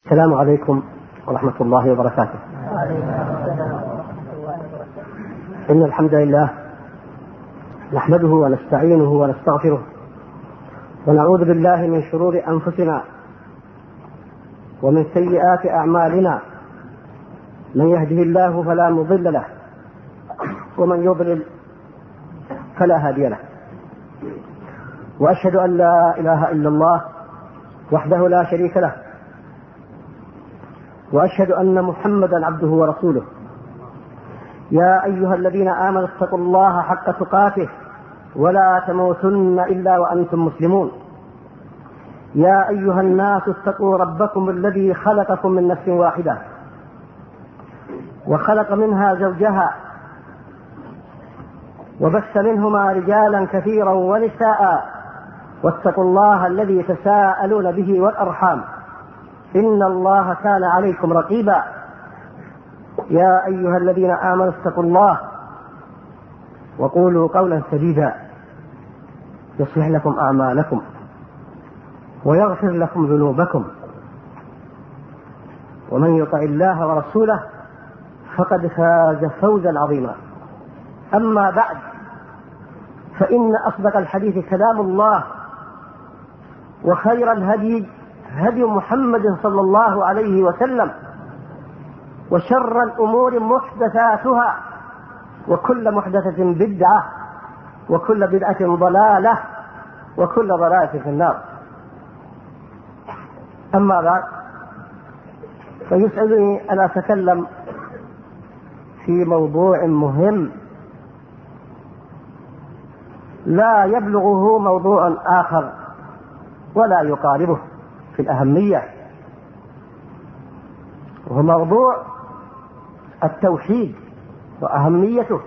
السلام عليكم ورحمة الله وبركاته. إن الحمد لله نحمده ونستعينه ونستغفره ونعوذ بالله من شرور أنفسنا ومن سيئات أعمالنا، من يهده الله فلا مضل له ومن يضلل فلا هادي له، وأشهد أن لا إله إلا الله وحده لا شريك له، وأشهد أن محمدا عبده ورسوله. يا أيها الذين آمنوا اتقوا الله حق تقاته ولا تموتن إلا وأنتم مسلمون. يا أيها الناس اتقوا ربكم الذي خلقكم من نفس واحدة وخلق منها زوجها وبث منهما رجالا كثيرا ونساء، واتقوا الله الذي تساءلون به والأرحام إن الله كان عليكم رقيبا. يا أيها الذين آمنوا اتقوا الله وقولوا قولا سديدا يصلح لكم أعمالكم ويغفر لكم ذنوبكم، ومن يطع الله ورسوله فقد فاز فوزا عظيما. أما بعد، فإن أصدق الحديث كلام الله، وخير الهدي هدي محمد صلى الله عليه وسلم، وشر الأمور محدثاتها، وكل محدثة بدعة، وكل بدعة ضلالة، وكل ضلالة في النار. أما بعد، فيسعدني أن أتكلم في موضوع مهم لا يبلغه موضوع آخر ولا يقاربه في الأهمية، وهو موضوع التوحيد وأهميته،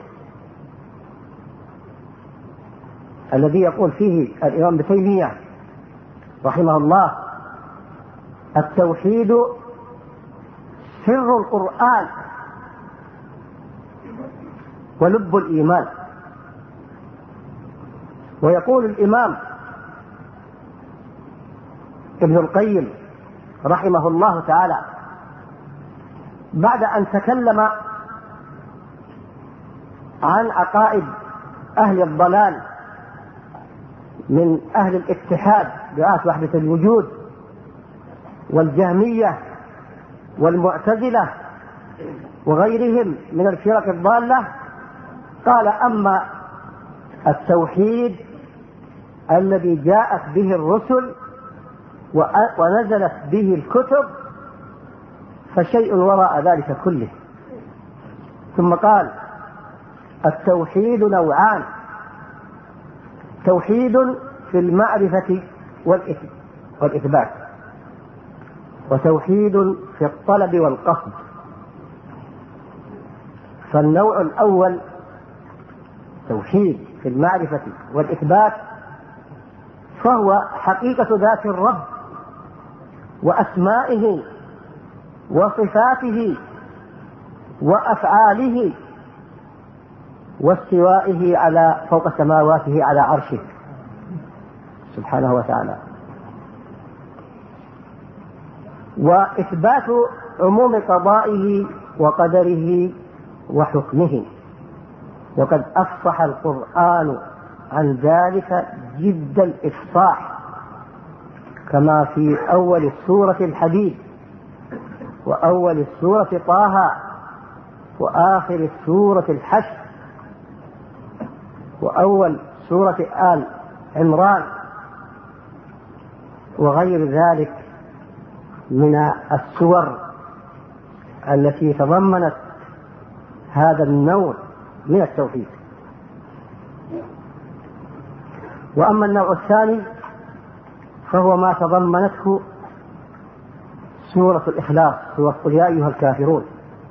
الذي يقول فيه الإمام ابن تيمية رحمه الله: التوحيد سر القرآن ولب الإيمان. ويقول الإمام ابن القيم رحمه الله تعالى بعد أن تكلم عن عقائد أهل الضلال من أهل الاتحاد دعاة وحدة الوجود والجهمية والمعتزلة وغيرهم من الفرق الضالة، قال: أما التوحيد الذي جاءت به الرسل ونزلت به الكتب فشيء وراء ذلك كله. ثم قال: التوحيد نوعان: توحيد في المعرفة والإثبات، وتوحيد في الطلب والقصد. فالنوع الأول توحيد في المعرفة والإثبات، فهو حقيقة ذات الرب وأسمائه وصفاته وأفعاله واستوائه على فوق سماواته على عرشه سبحانه وتعالى، وإثبات عموم قضائه وقدره وحكمه. وقد أفصح القرآن عن ذلك جد الإفصاح، كما في أول سورة الحديد، وأول سورة طه، وآخر سورة الحشر، وأول سورة آل عمران، وغير ذلك من السور التي تضمنت هذا النوع من التوحيد. وأما النوع الثاني فهو ما تضمنته سورة الإخلاص، سورة قل يا أيها الكافرون،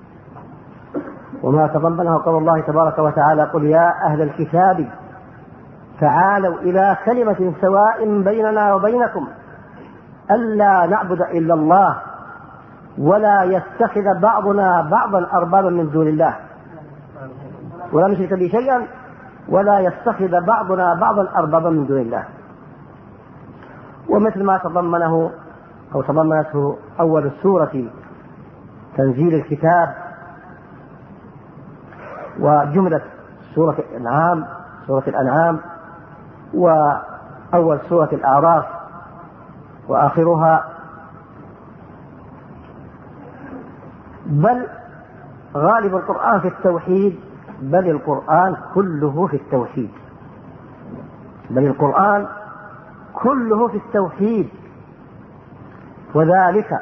وما تضمنه قول الله تبارك وتعالى: قل يا أهل الكتاب تعالوا إلى كلمة سواء بيننا وبينكم ألا نعبد إلا الله ولا يتخذ بعضنا بعضا أربابا من دون الله ولا نشرك به شيئا ولا يتخذ بعضنا بعضا أربابا من دون الله. ومثل ما تضمنه أو تضمنته أول سورة تنزيل الكتاب، وجملة سورة الأنعام، وأول سورة الأعراف وآخرها، بل غالب القرآن في التوحيد، بل القرآن كله في التوحيد، وذلك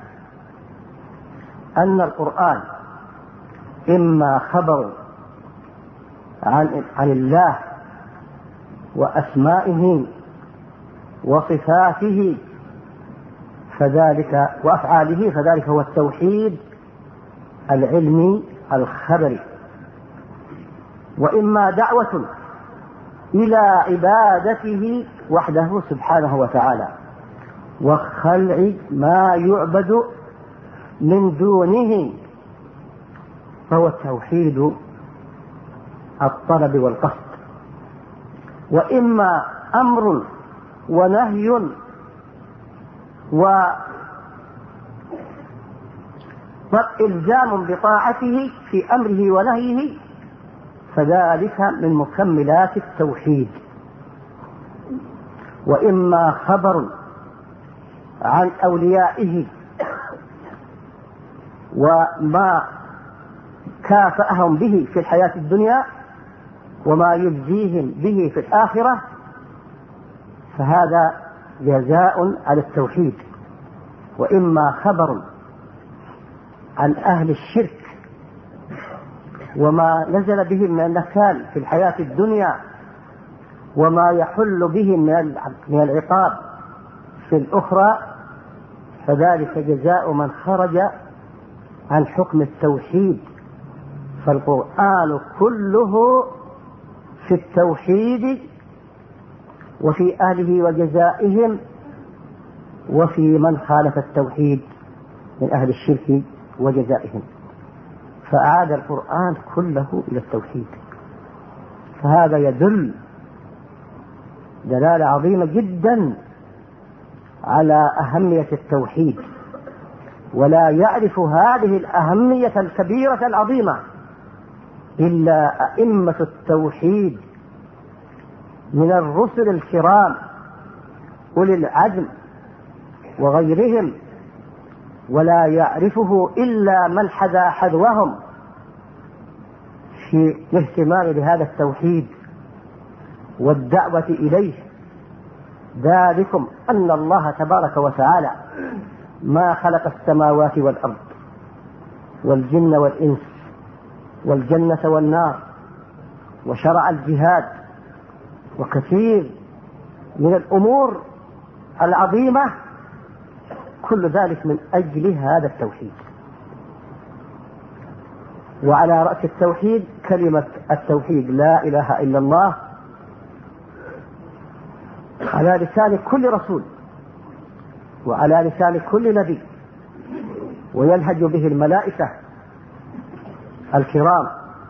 أن القرآن إما خبر عن الله وأسمائه وصفاته فذلك وأفعاله، فذلك هو التوحيد العلمي الخبري، وإما دعوة إلى عبادته وحده سبحانه وتعالى وخلع ما يعبد من دونه، فهو التوحيد الطلب والقصد. وإما أمر ونهي وإلزام بطاعته في أمره ونهيه، فذلك من مكملات التوحيد. وإما خبر عن أوليائه وما كافأهم به في الحياة الدنيا وما يجزيهم به في الآخرة، فهذا جزاء على التوحيد. وإما خبر عن أهل الشرك وما نزل بهم من النكال في الحياة الدنيا وما يحل بهم من العقاب في الأخرى، فذلك جزاء من خرج عن حكم التوحيد. فالقرآن كله في التوحيد وفي أهله وجزائهم، وفي من خالف التوحيد من أهل الشرك وجزائهم، فأعاد القرآن كله إلى التوحيد. فهذا يدل دلالة عظيمة جدا على أهمية التوحيد، ولا يعرف هذه الأهمية الكبيرة العظيمة إلا أئمة التوحيد من الرسل الكرام أولي العزم وغيرهم، ولا يعرفه إلا من حذا حذوهم في الاهتمام بهذا التوحيد والدعوة إليه. ذلكم أن الله تبارك وتعالى ما خلق السماوات والأرض والجن والإنس والجنة والنار، وشرع الجهاد وكثير من الأمور العظيمة، كل ذلك من أجل هذا التوحيد. وعلى رأس التوحيد كلمة التوحيد لا إله إلا الله على لسان كل رسول وعلى لسان كل نبي، ويلهج به الملائكة الكرام.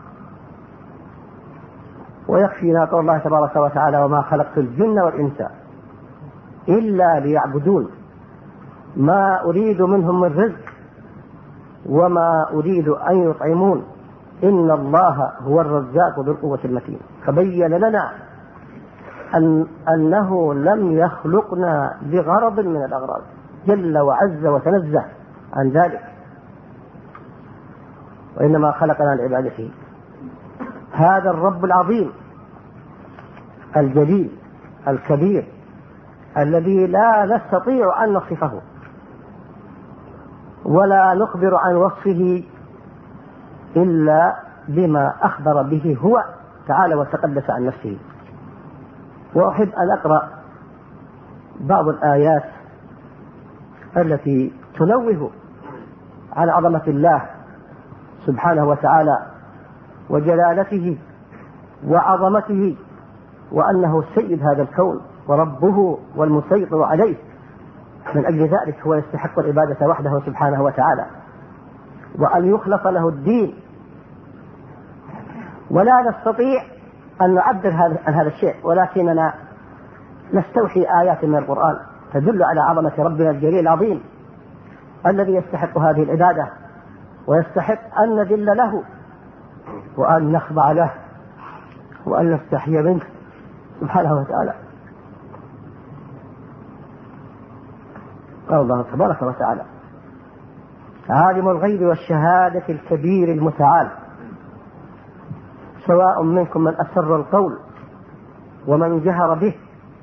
ويكفينا قول الله تبارك وتعالى وما خلقت الجن والإنس إلا ليعبدون ما أريد منهم من رزق وما أريد أن يطعمون إن الله هو الرزاق ذو القوة المتين. فبين لنا أنه لم يخلقنا بغرض من الأغراض، جل وعز وتنزه عن ذلك، وإنما خلقنا لعبادته. هذا الرب العظيم الجليل الكبير الذي لا نستطيع أن نصفه ولا نخبر عن وصفه إلا بما أخبر به هو تعالى وتقدس عن نفسه. وأحب أن أقرأ بعض الآيات التي تنوه عن عظمة الله سبحانه وتعالى وجلالته وعظمته، وأنه سيد هذا الكون وربه والمسيطر عليه، من أجل ذلك هو يستحق العبادة وحده سبحانه وتعالى، وأن يخلص له الدين. ولا نستطيع أن نعبر عن هذا الشيء، ولكننا نستوحي آيات من القرآن تدل على عظمة ربنا الجليل العظيم الذي يستحق هذه العبادة ويستحق أن نذل له وأن نخضع له وأن نستحي منه سبحانه وتعالى. قال الله تبارك وتعالى: عالم الغيب والشهادة الكبير المتعال، سواء منكم من أسر القول ومن جهر به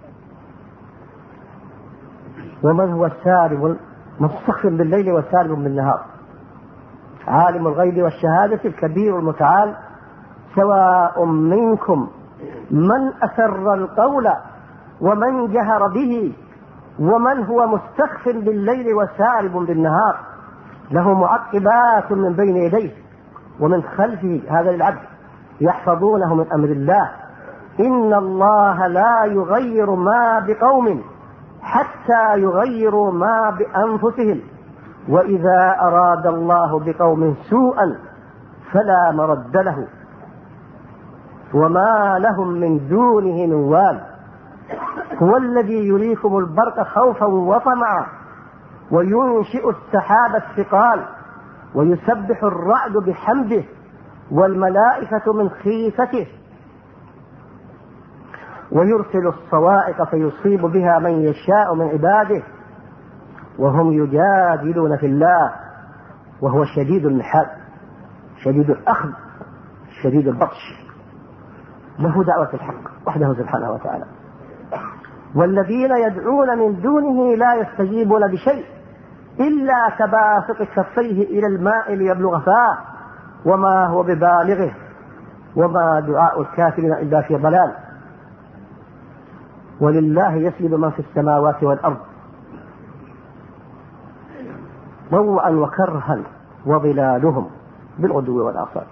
ومن هو سارب مستخف بالليل وسارب بالنهار. عالم الغيب والشهادة الكبير المتعال، سواء منكم من أسر القول ومن جهر به ومن هو مستخف بالليل وسارب بالنهار، له معقبات من بين يديه ومن خلفه، هذا للعبد، يحفظونه من أمر الله. إن الله لا يغير ما بقوم حتى يغيروا ما بأنفسهم، وإذا أراد الله بقوم سوءا فلا مرد له وما لهم من دونه من وال. هو الذي يريكم البرق خوفا وطمعا وينشئ السحاب الثقال ويسبح الرعد بحمده والملائكة من خيفته ويرسل الصواعق فيصيب بها من يشاء من عباده وهم يجادلون في الله وهو شديد المحال، شديد الأخذ، شديد البطش، له دعوة الحق وحده سبحانه وتعالى. والذين يدعون من دونه لا يستجيبون بشيء إلا كباسط كفيه إلى الماء ليبلغ فاه وما هو ببالغه وما دعاء الكافرين إلا في ضلال. ولله يسجد من في السماوات والأرض طوعا وكرها وظلالهم بالغدو والآصال.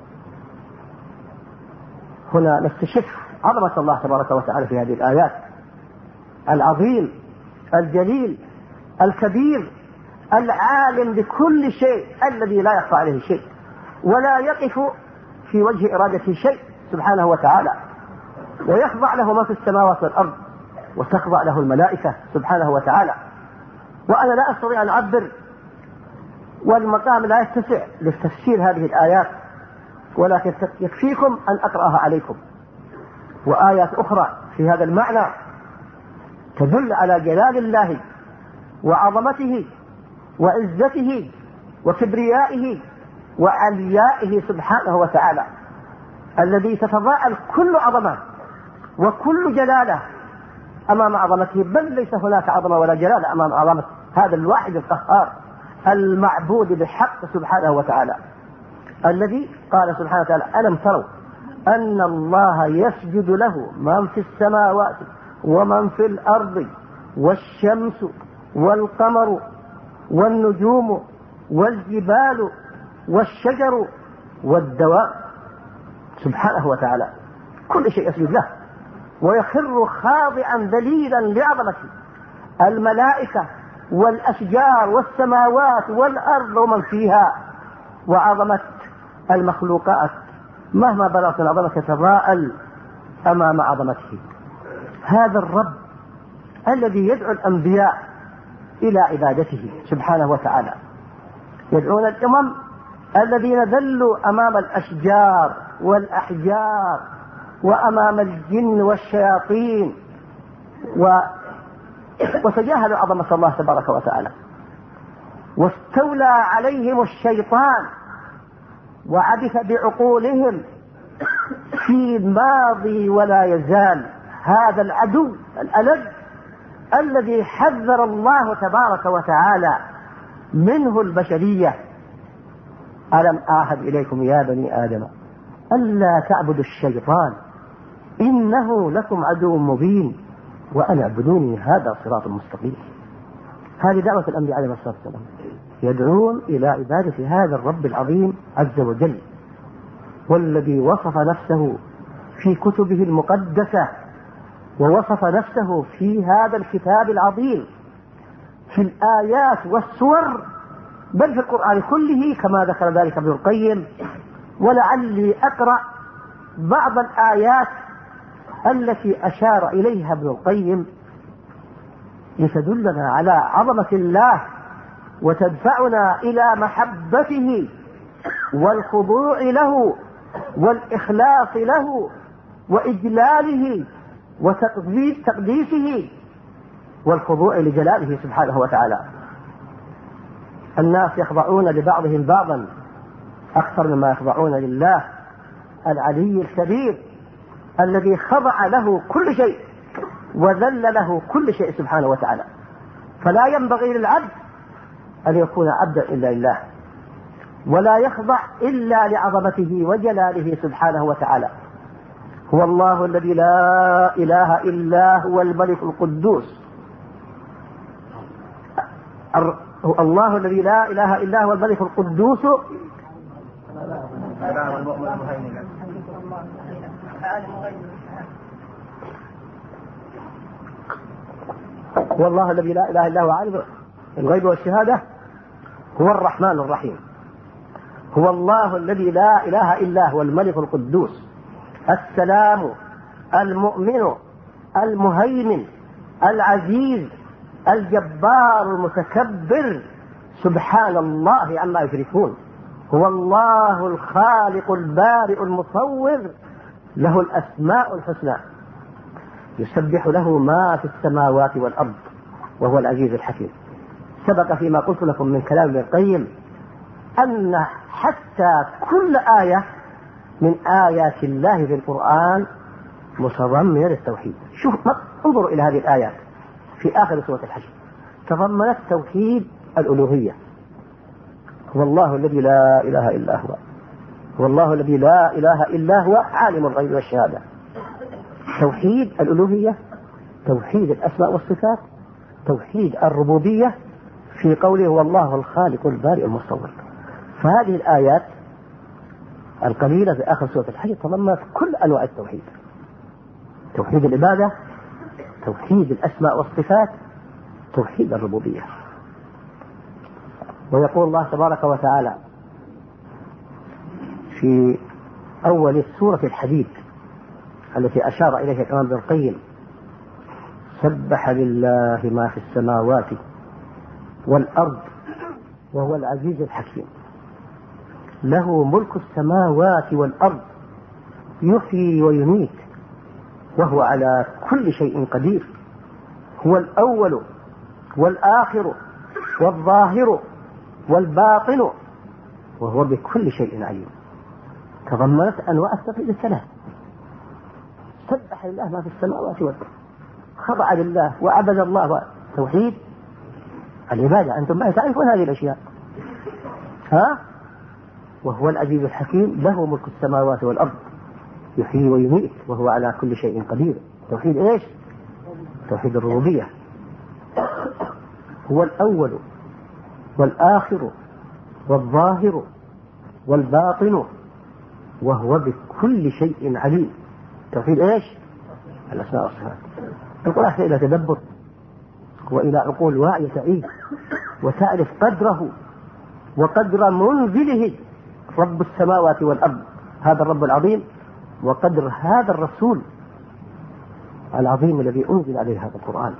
هنا نستشف عظمة الله تبارك وتعالى في هذه الآيات. العظيم الجليل الكبير العالم بكل شيء الذي لا يخفى عليه شيء ولا يقف في وجه إرادته شيء سبحانه وتعالى، ويخضع له ما في السماوات والأرض وتخضع له الملائكة سبحانه وتعالى. وأنا لا أستطيع أن أعبر والمقام لا يتسع لتفسير هذه الآيات، ولكن يكفيكم أن أقرأها عليكم. وآيات أخرى في هذا المعنى تدل على جلال الله وعظمته وعزته وكبريائه وعليائه سبحانه وتعالى، الذي تتضاءل كل عظمة وكل جلالة أمام عظمته، بل ليس هناك عظمة ولا جلالة أمام عظمة هذا الواحد القهار المعبود بحق سبحانه وتعالى، الذي قال سبحانه وتعالى: ألم تروا أن الله يسجد له من في السماوات ومن في الأرض والشمس والقمر والنجوم والجبال والشجر والدواب سبحانه وتعالى، كل شيء يسجد له ويخر خاضعا ذليلا لعظمته. الملائكة والأشجار والسماوات والأرض ومن فيها، وعظمة المخلوقات مهما بلغت العظمة تتضاءل أمام عظمته. هذا الرب الذي يدعو الأنبياء إلى عبادته سبحانه وتعالى، يدعون الأمم الذين ذلوا أمام الأشجار والأحجار وأمام الجن والشياطين وتجاهلوا عظمة الله تبارك وتعالى، واستولى عليهم الشيطان وعبث بعقولهم في الماضي ولا يزال. هذا العدو الألد الذي حذر الله تبارك وتعالى منه البشرية: ألم أعهد إليكم يا بني آدم ألا تعبدوا الشيطان إنه لكم عدو مبين وأن اعبدوني هذا صراط مستقيم. هذه دعوة الأنبياء عليهم الصلاة والسلام، يدعون إلى عبادة هذا الرب العظيم عز وجل، والذي وصف نفسه في كتبه المقدسة ووصف نفسه في هذا الكتاب العظيم في الآيات والسور، بل في القرآن كله كما ذكر ذلك ابن القيم. ولعلي أقرأ بعض الآيات التي أشار إليها ابن القيم لتدلنا على عظمة الله وتدفعنا إلى محبته والخضوع له والإخلاص له وإجلاله وتقديسه والخضوع لجلاله سبحانه وتعالى. الناس يخضعون لبعضهم بعضا أكثر مما يخضعون لله العلي الكبير الذي خضع له كل شيء وذل له كل شيء سبحانه وتعالى. فلا ينبغي للعبد أن يكون عبدا إلا لله، ولا يخضع إلا لعظمته وجلاله سبحانه وتعالى. هو الله الذي لا إله إلا هو الملك القدوس، الله الذي لا إله إلا هو الملك القدوس هو الله الذي لا إله إلا هو عالم الغيب والشهادة، هو الرحمن الرحيم. هو الله الذي لا إله إلا هو الملك القدوس السلام المؤمن المهيمن العزيز الجبار المتكبر، سبحان الله عما يشركون. هو الله الخالق البارئ المصور، له الأسماء الحسنى، يسبح له ما في السماوات والأرض وهو العزيز الحكيم. سبق فيما قلت لكم من كلام ابن القيم أن حتى كل آية من آيات الله في القرآن متضمنة للتوحيد. شوف انظروا إلى هذه الآيات في آخر سورة الحشر، تضمنت توحيد الألوهية. هو الله الذي لا إله إلا هو، هو الله الذي لا إله إلا هو عالم الغيب والشهادة. توحيد الألوهية، توحيد الأسماء والصفات، توحيد الربوبية في قوله هو الله الخالق البارئ المصور. فهذه الآيات القليلة في آخر سورة الحج تضمنت كل أنواع التوحيد: توحيد العبادة، توحيد الأسماء والصفات، توحيد الربوبية. ويقول الله تبارك وتعالى في أول سورة الحديد التي أشار إليها الإمام ابن القيم: سبح لله ما في السماوات والأرض وهو العزيز الحكيم، له ملك السماوات والأرض يحيي ويميت وهو على كل شيء قدير، هو الأول والآخر والظاهر والباطن وهو بكل شيء عليم. تضمنت أنواع التوحيد الثلاث: سبح لله ما في السماوات والأرض، خضع لله وعبد الله، توحيد العبادة، أنتم ما تعرفون هذه الأشياء، وهو العزيز الحكيم، له ملك السماوات والأرض يحيي ويميت وهو على كل شيء قدير. توحيد إيش؟ توحيد الربوبية. هو الأول والآخر والظاهر والباطن وهو بكل شيء عليم. توحيد إيش؟ الأسماء والصفات. القرآن إلى تدبر وإلى عقول واعية تعيش وتعرف قدره وقدر منزله رب السماوات والأرض، هذا الرب العظيم، وقدر هذا الرسول العظيم الذي أنزل عليه هذا القرآن.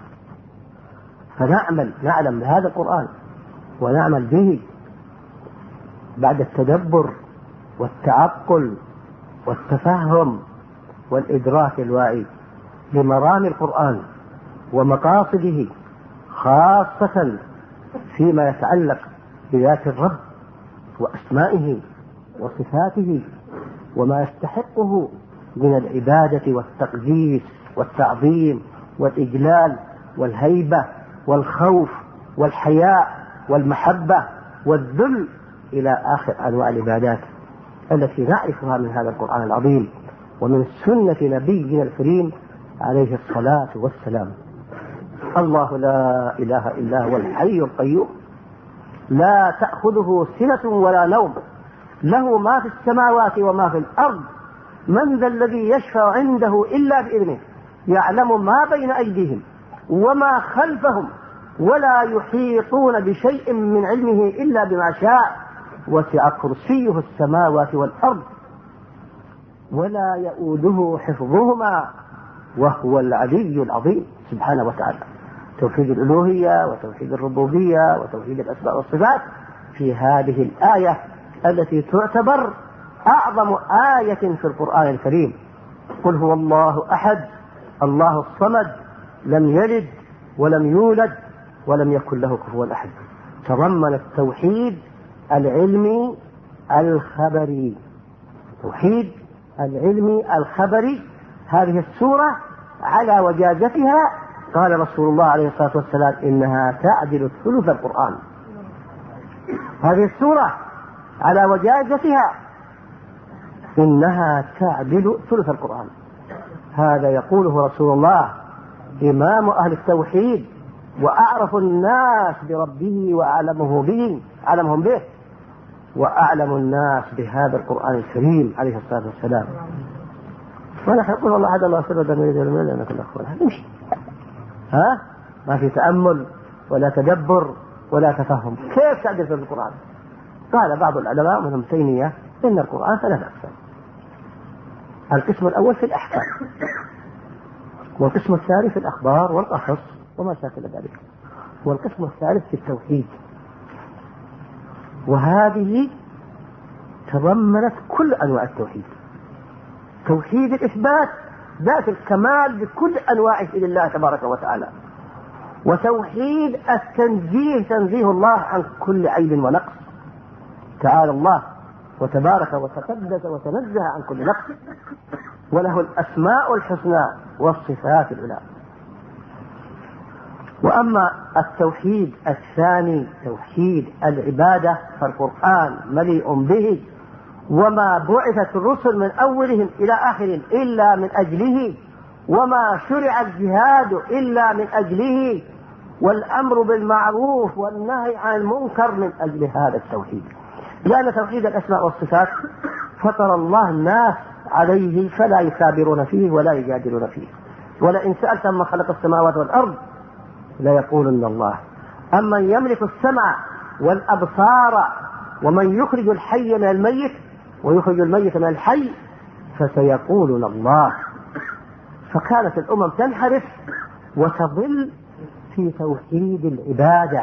نعلم بهذا القرآن ونعمل به بعد التدبر والتعقل والتفهم والإدراك الواعي لمرام القرآن ومقاصده، خاصة فيما يتعلق بذات الرب وأسمائه وصفاته وما يستحقه من العبادة والتقديس والتعظيم والإجلال والهيبة والخوف والحياء والمحبة والذل إلى آخر أنواع العبادات التي نعرفها من هذا القرآن العظيم ومن سنة نبينا الكريم عليه الصلاة والسلام. الله لا إله إلا هو الحي القيوم، لا تأخذه سنة ولا نوم، له ما في السماوات وما في الأرض، من ذا الذي يشفع عنده إلا بإذنه، يعلم ما بين أيديهم وما خلفهم ولا يحيطون بشيء من علمه إلا بما شاء، وسع كرسيه السماوات والأرض ولا يؤوده حفظهما وهو العلي العظيم سبحانه وتعالى. توحيد الألوهية وتوحيد الربوبية وتوحيد الأسماء والصفات في هذه الآية التي تعتبر أعظم آية في القرآن الكريم. قل هو الله أحد الله الصمد لم يلد ولم يولد ولم يكن له كفوا أحد. تضمن التوحيد العلمي الخبري، توحيد العلمي الخبري. هذه السورة على وجازتها قال رسول الله عليه الصلاة والسلام إنها تعدل ثلث القرآن. هذه السورة على وجازتها إنها تعدل ثلث القرآن. هذا يقوله رسول الله إمام أهل التوحيد وأعرف الناس بربه وأعلمهم به وأعلم الناس بهذا القرآن الكريم عليه الصلاة والسلام. ونحن نقول والله هذا الله سبحانه وتعالى لنا كل أخوان نمشي، ما في تأمل ولا تدبر ولا تفهم. كيف تعدل في القرآن؟ قال بعض العلماء منهم تيمية إن القرآن 3 أقسام. القسم الأول في الأحكام، والقسم الثاني في الأخبار والقصص وما شاكل ذلك، والقسم الثالث في التوحيد. وهذه تضمنت كل أنواع التوحيد، توحيد الإثبات ذات الكمال بكل أنواعه لله تبارك وتعالى، وتوحيد التنزيه تنزيه الله عن كل عيب ونقص. تعالى الله وتبارك وتقدس وتنزه عن كل نقص، وله الأسماء الحسنى والصفات العلى. وأما التوحيد الثاني توحيد العبادة فالقرآن مليء به، وما بعثت الرسل من أولهم إلى آخرهم إلا من أجله، وما شرع الجهاد إلا من أجله، والأمر بالمعروف والنهي عن المنكر من أجل هذا التوحيد. لأن توحيد الأسماء والصفات فطر الله الناس عليه فلا يكابرون فيه ولا يجادلون فيه. ولئن سألتم من خلق السماوات والأرض ليقولن الله. أما يملك السمع والأبصار ومن يخرج الحي من الميت ويخرج الميت من الحي فسيقولون الله. فكانت الأمم تنحرف وتضل في توحيد العبادة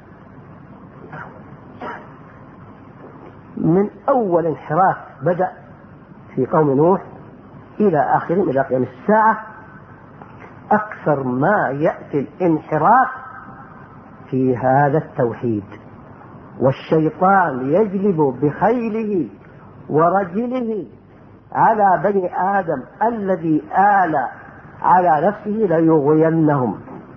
من أول انحراف بدأ في قوم نوح إلى آخرهم إلى قيام الساعة. أكثر ما يأتي الانحراف في هذا التوحيد، والشيطان يجلب بخيله ورجله على بني آدم الذي آل على نفسه ليغوينهم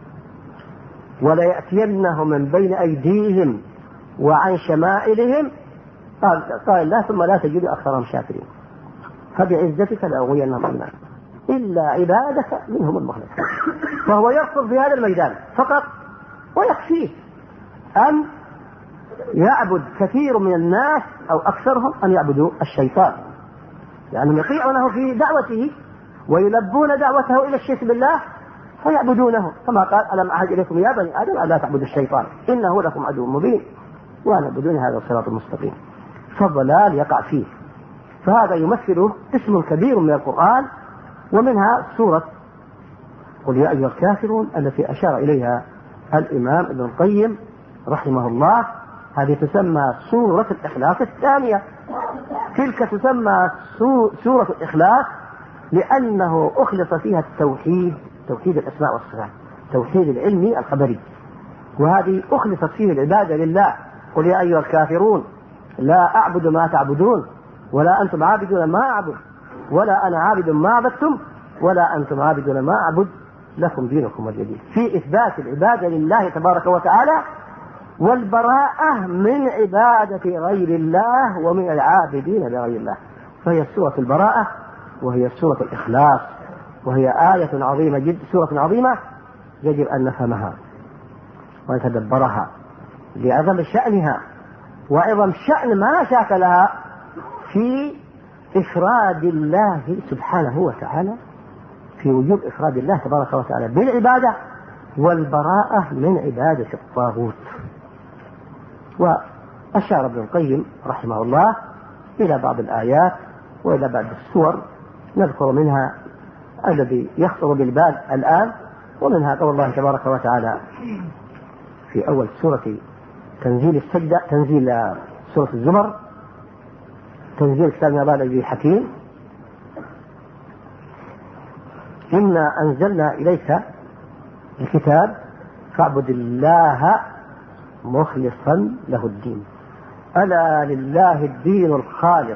وليأتينهم من بين أيديهم وعن شمائلهم. قال الله ثم لا تجد أكثرهم شاكرين فبعزتك لأغوينهم أجمعين إلا عبادك منهم المخلصين. فهو يقصد في هذا الميدان فقط، ويكفيه أن يعبد كثير من الناس أو أكثرهم أن يعبدوا الشيطان، لأنهم يطيعونه في دعوته ويلبون دعوته إلى الشرك بالله فيعبدونه، كما قال ألم أعهد إليكم يا بني آدم ألا تعبدوا الشيطان إنه لكم عدو مبين وأن اعبدوني هذا الصراط المستقيم. فالضلال يقع فيه. فهذا يمثله اسم كبير من القرآن، ومنها سورة قل يا أيها الكافرون التي أشار إليها الإمام ابن القيم رحمه الله. هذه تسمى سورة الإخلاص الثانية. تلك تسمى سورة الإخلاص لأنه أخلص فيها التوحيد، توحيد الأسماء والصفات، توحيد العلمي الخبري. وهذه أخلصت فيه العبادة لله. قل يا أيها الكافرون لا أعبد ما تعبدون ولا أنتم عابدون ما أعبد ولا أنا عابد ما عبدتم ولا أنتم عابدون ما أعبد لكم دينكم ولي دين. في إثبات العبادة لله تبارك وتعالى والبراءة من عبادة غير الله ومن العابدين لغير الله. فهي سورة البراءة وهي سورة الإخلاص، وهي آية عظيمة جدا، سورة عظيمة يجب أن نفهمها ونتدبرها لعظم شأنها وعظم شأن ما شاكلها في إفراد الله سبحانه وتعالى، في وجوب إفراد الله تبارك وتعالى بالعبادة والبراءة من عبادة الطاغوت. وأشار ابن القيم رحمه الله إلى بعض الآيات وإلى بعض السور، نذكر منها الذي يخطر بالبال الآن ومنها قول الله تبارك وتعالى في أول سورة تنزيل السجدة، تنزيل سورة الزمر، تنزيل كتاب من الله العزيز الحكيم: إنا أنزلنا إليك الكتاب فاعبد الله مخلصا له الدين ألا لله الدين الخالص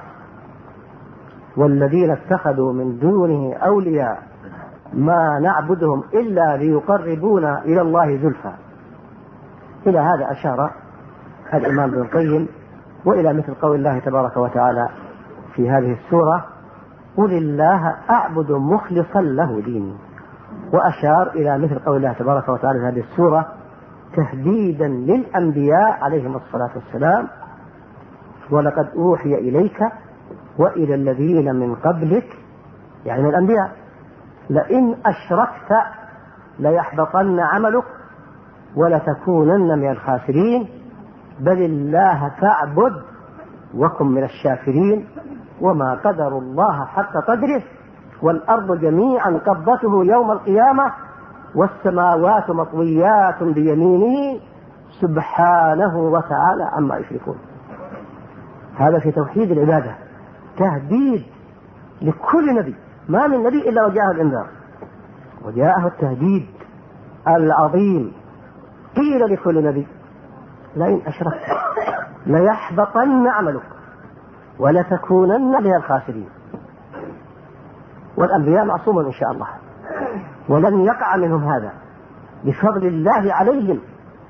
والذين اتخذوا من دونه أولياء ما نعبدهم إلا ليقربونا إلى الله زلفى. إلى هذا أشار الإمام ابن القيم، وإلى مثل قول الله تبارك وتعالى في هذه السورة: قل الله أعبد مخلصا له ديني. وأشار إلى مثل قول الله تبارك وتعالى في هذه السورة تهديدا للأنبياء عليهم الصلاة والسلام: ولقد أوحي إليك وإلى الذين من قبلك، يعني من الأنبياء، لئن أشركت ليحبطن عملك ولتكونن من الخاسرين بل الله فاعبد وكن من الشاكرين وما قدر الله حق قدره والأرض جميعا قبضته يوم القيامة والسماوات مطويات بيمينه سبحانه وتعالى عما يشركون. هذا في توحيد العبادة، تهديد لكل نبي، ما من نبي إلا وجاءه الإنذار وجاءه التهديد العظيم. قيل لكل نبي: لئن أشركت ليحبطن عملك ولتكونن من الخاسرين. والأنبياء معصومون إن شاء الله، ولن يقع منهم هذا بفضل الله عليهم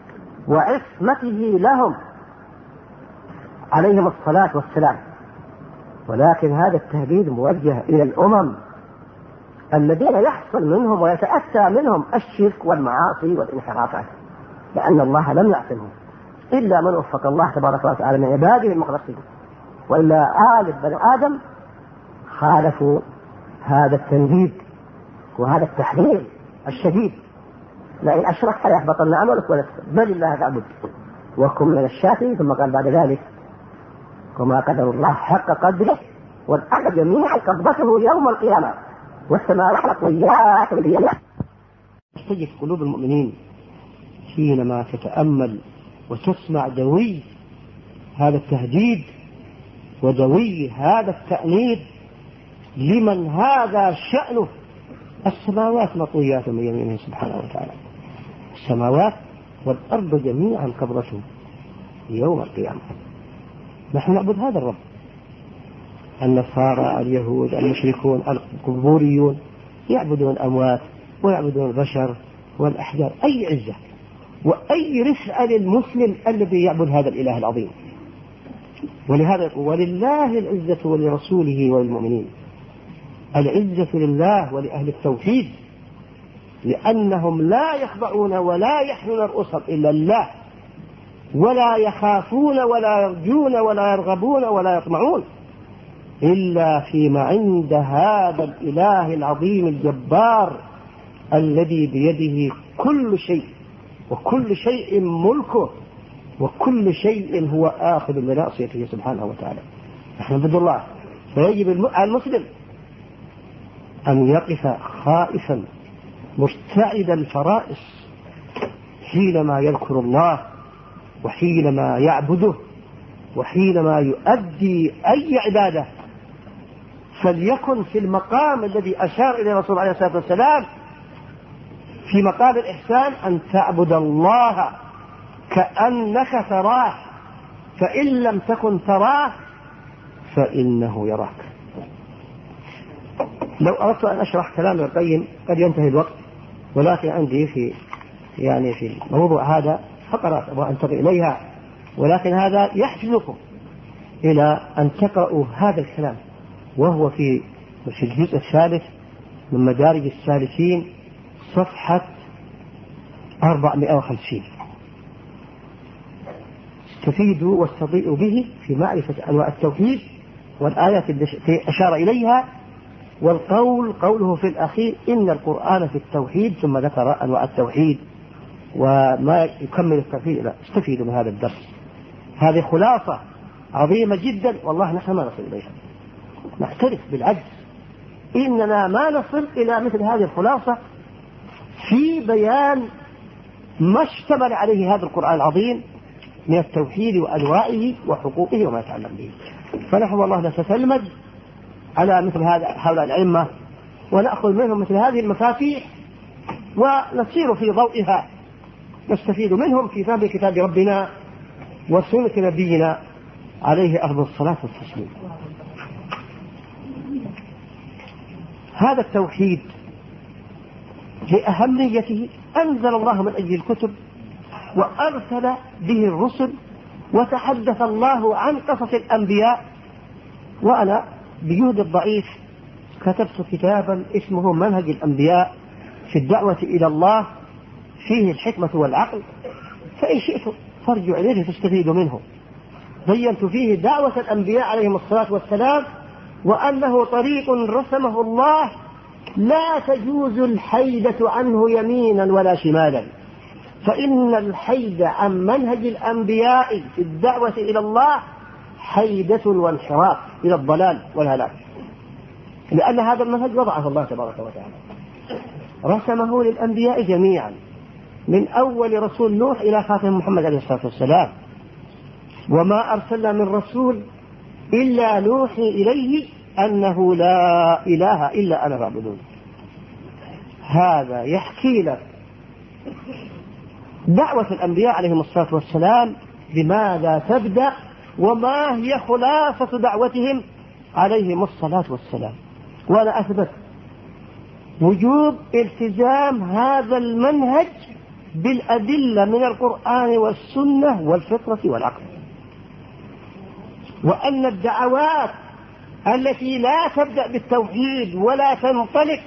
وعصمته لهم عليهم الصلاة والسلام. ولكن هذا التهديد موجه إلى الأمم الذين يحصل منهم ويتأتى منهم الشرك والمعاصي والانحرافات، لأن الله لم يعصمهم إلا من وفق الله تبارك وتعالى من عباده المخلصين، وإلا آل بني آدم خالفوا هذا التنديد وهذا التحذير الشديد: لئن أشركت ليحبطن عملك بل الله فاعبد وكن من الشاكرين. ثم قال بعد ذلك: وما قدر الله حق قدره والأرض جميعا قبضته يوم القيامة والسماوات مطويات بيمينه. تجد قلوب المؤمنين حينما تتأمل وتسمع دوي هذا التهديد ودوي هذا التأنيب لمن هذا شأنه: السماوات مطويات بيمينه سبحانه وتعالى، السماوات والأرض جميعا قبضته يوم القيامة. نحن نعبد هذا الرب. النصارى، اليهود، المشركون، القبوريون يعبدون الأموات ويعبدون البشر والأحجار. أي عزة وأي رفعة للمسلم الذي يعبد هذا الإله العظيم. ولهذا يقول: ولله العزة ولرسوله وللمؤمنين. العزة لله ولأهل التوحيد، لأنهم لا يخضعون ولا يحنون رؤوسهم إلا الله، ولا يخافون ولا يرجون ولا يرغبون ولا يطمعون إلا فيما عند هذا الإله العظيم الجبار الذي بيده كل شيء وكل شيء ملكه وكل شيء هو آخذ بناصيته سبحانه وتعالى. نحن نعبد الله، فيجب على المسلم أن يقف خائفا مرتعدا الفرائس حينما يذكر الله وحينما يعبده وحينما يؤدي أي عبادة، فليكن في المقام الذي أشار إليه الرسول عليه الصلاة والسلام في مقام الإحسان: أن تعبد الله كأنك تراه فإن لم تكن تراه فإنه يراك. لو أردت أن أشرح كلام ابن القيم قد ينتهي الوقت، ولكن عندي في موضوع هذا فقرات وأنتقل إليها، ولكن هذا يحفزكم إلى أن تقرأوا هذا الكلام، وهو في الجزء الثالث من مدارج السالكين صفحة 450. استفيدوا واستضيئوا به في معرفة أنواع التوحيد والآيات التي أشار إليها، والقول قوله في الأخير: إن القرآن في التوحيد، ثم ذكر أنواع التوحيد وما يكمل التوحيد. استفيدوا من هذا الدرس. هذه خلاصة عظيمة جدا، والله نحن ما نصل إليها، نعترف بالعجز. إننا ما نصل إلى مثل هذه الخلاصة في بيان ما اشتمل عليه هذا القرآن العظيم من التوحيد وأنواعه وحقوقه وما يتعلق به. فنحن والله نتتلمذ على مثل هؤلاء الأئمة ونأخذ منهم مثل هذه المفاتيح ونسير في ضوئها، نستفيد منهم في فهم كتاب ربنا وسنة نبينا عليه أفضل الصلاة والتسليم. هذا التوحيد لأهميته أنزل الله من أجل الكتب وأرسل به الرسل وتحدث الله عن قصص الأنبياء. وأنا بجهد الضعيف كتبت كتابا اسمه منهج الأنبياء في الدعوة إلى الله، فيه الحكمة والعقل، فإن شئتم فارجعوا إليه تستفيدوا منه. بينت فيه دعوة الأنبياء عليهم الصلاة والسلام، وأنه طريق رسمه الله لا تجوز الحيدة عنه يمينا ولا شمالا، فإن الحيد عن منهج الأنبياء في الدعوة إلى الله حيدة وانحراف إلى الضلال والهلاك، لأن هذا المنهج وضعه الله تبارك وتعالى، رسمه للأنبياء جميعا من أول رسول نوح إلى خاتم محمد عليه الصلاة والسلام. وما أرسلنا من رسول إلا نوحي إليه أنه لا إله إلا أنا فاعبدون. هذا يحكي لك دعوة الأنبياء عليهم الصلاة والسلام بماذا تبدأ وما هي خلاصة دعوتهم عليهم الصلاة والسلام. وأنا أثبت وجوب التزام هذا المنهج بالأدلة من القرآن والسنة والفطرة والعقل، وأن الدعوات التي لا تبدأ بالتوحيد ولا تنطلق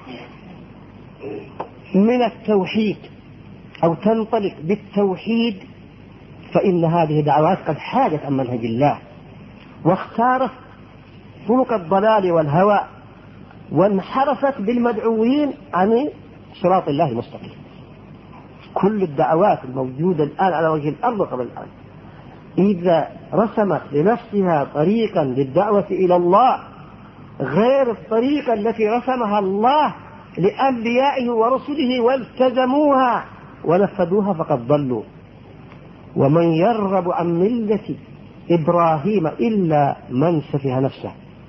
من التوحيد أو تنطلق بالتوحيد فإن هذه دعوات قد حادت عن منهج الله واختارت طرق الضلال والهوى وانحرفت بالمدعوين عن صراط الله المستقيم. كل الدعوات الموجودة الآن على وجه الأرض قبل الآن إذا رسمت لنفسها طريقا للدعوة إلى الله غير الطريقة التي رسمها الله لأنبيائه ورسله والتزموها ونفذوها فقد ضلوا. ومن يرغب عن ملة إبراهيم إلا من سفه نفسه.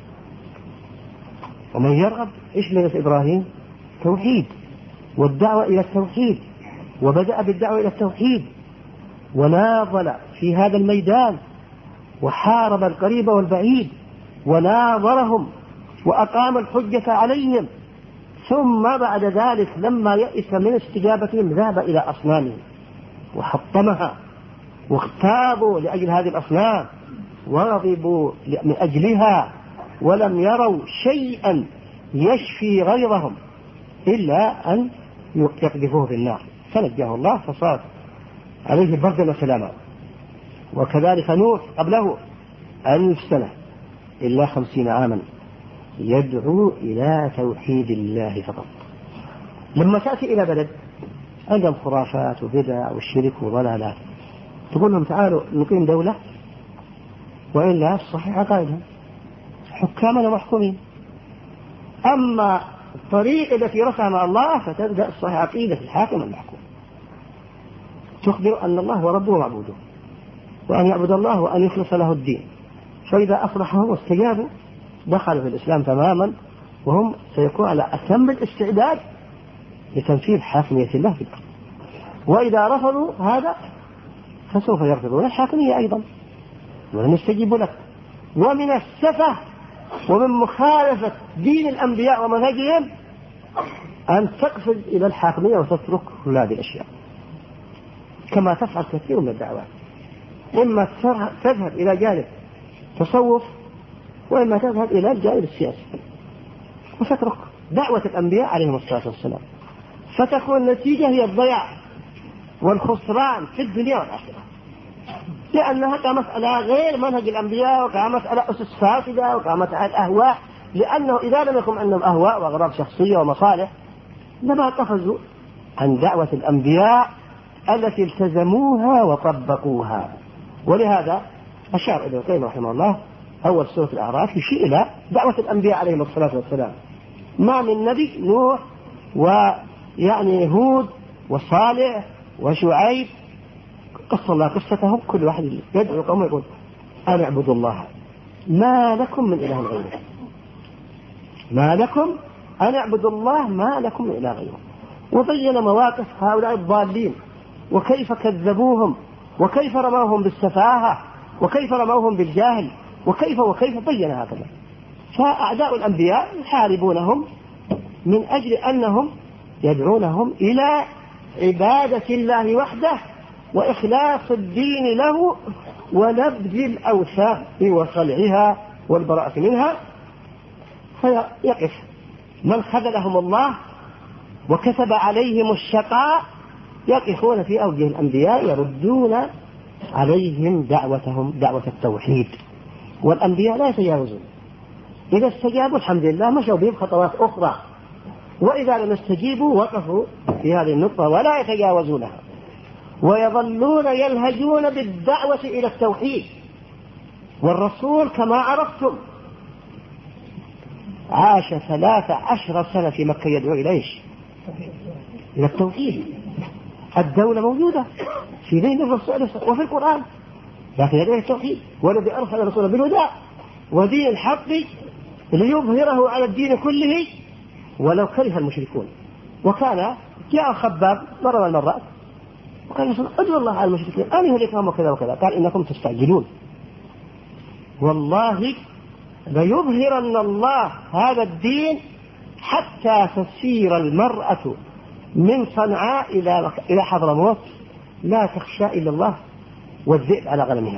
ومن يرغب إيش ملة إبراهيم؟ توحيد والدعوة إلى التوحيد، وبدأ بالدعوة إلى التوحيد وناضل في هذا الميدان وحارب القريب والبعيد وناظرهم وأقام الحجة عليهم، ثم بعد ذلك لما يئس من استجابتهم ذهب إلى أصنامهم وحطمها واغتابوا لأجل هذه الأصنام وغضبوا من أجلها ولم يروا شيئا يشفي غيظهم إلا أن يقذفوه في النار، فنجاه الله فصار عليه بردا وسلاما. وكذلك نوح قبله 1000 سنة إلا 50 عاما يدعو إلى توحيد الله فقط. لما تأتي إلى بلد عندهم خرافات وبدع والشرك وضلالات تقول لهم تعالوا نقيم دولة، وإلا صحيح عقائدهم حكاما ومحكومين. أما الطريق التي رسمها الله فتبدأ صحيح عقيدة الحاكم المحكوم، تخبر أن الله هو ربه ومعبوده وأن يعبد الله وأن يخلص له الدين، فإذا أصلحهم واستجابوا دخلوا في الإسلام تماما وهم سيكون على أتم الاستعداد لتنفيذ حاكمية الله في الأرض. وإذا رفضوا هذا فسوف يرفضون الحاكمية أيضا ولن يستجيبوا لك. ومن السفه ومن مخالفة دين الأنبياء ومنهجهم أن تقفز إلى الحاكمية وتترك كل هذه الأشياء كما تفعل كثير من الدعوات، إما تذهب إلى جانب تصوف وإما تذهب إلى الجانب السياسي وتترك دعوة الأنبياء عليهم الصلاة والسلام، فتكون النتيجة هي الضياع والخسران في الدنيا والآخرة، لأنها كمسألة غير منهج الأنبياء وكمسألة أسس فاسدة وكمسألة أهواء، لأنه إذا لم يكن عندهم أهواء وأغراض شخصية ومصالح لما قفزوا عن دعوة الأنبياء التي التزموها وطبقوها. ولهذا أشار ابن القيم رحمه الله أول سورة الأعراف يشير إلى دعوة الأنبياء عليهم الصلاة والسلام، ما من نبي نوح يعني هود وصالح وشعيب قص الله قصتهم، كل واحد يدعو قوم يقول أن اعبدوا الله ما لكم من إله غيره، ما لكم أن اعبدوا الله ما لكم من إله غيره. وبين مواقف هؤلاء الضالين وكيف كذبوهم وكيف رموهم بالسفاهة وكيف رموهم بالجهل وكيف بين هكذا. فأعداء الأنبياء يحاربونهم من أجل أنهم يدعونهم إلى عبادة الله وحده وإخلاص الدين له ونبذ الأوثان وخلعها والبراءة منها. فيقف من خذلهم الله وكتب عليهم الشقاء يقفون في أوجه الأنبياء يردون عليهم دعوتهم دعوة التوحيد. والأنبياء لا يتجاوزون، إذا استجابوا الحمد لله مشوا بهم خطوات أخرى، وإذا لم يستجيبوا وقفوا في هذه النقطة ولا يتجاوزونها، ويظلون يلهجون بالدعوة إلى التوحيد. والرسول كما عرفتم عاش 13 سنة في مكة يدعو إلى إلى التوحيد. الدولة موجودة في دين الرسول وفي القرآن، لكن يدعو إلى التوحيد. والذي أرسل الرسول بالهدى ودين الحق ليظهره على الدين كله ولو كره المشركون. وكان جاء خباب مرة من المرات وقال يقول ادعوا الله على المشركين أن يهلكهم وكذا وكذا، قال إنكم تستعجلون، والله ليظهرن الله هذا الدين حتى تسير المرأة من صنعاء إلى حضرموت لا تخشى إلا الله والذئب على غنمها.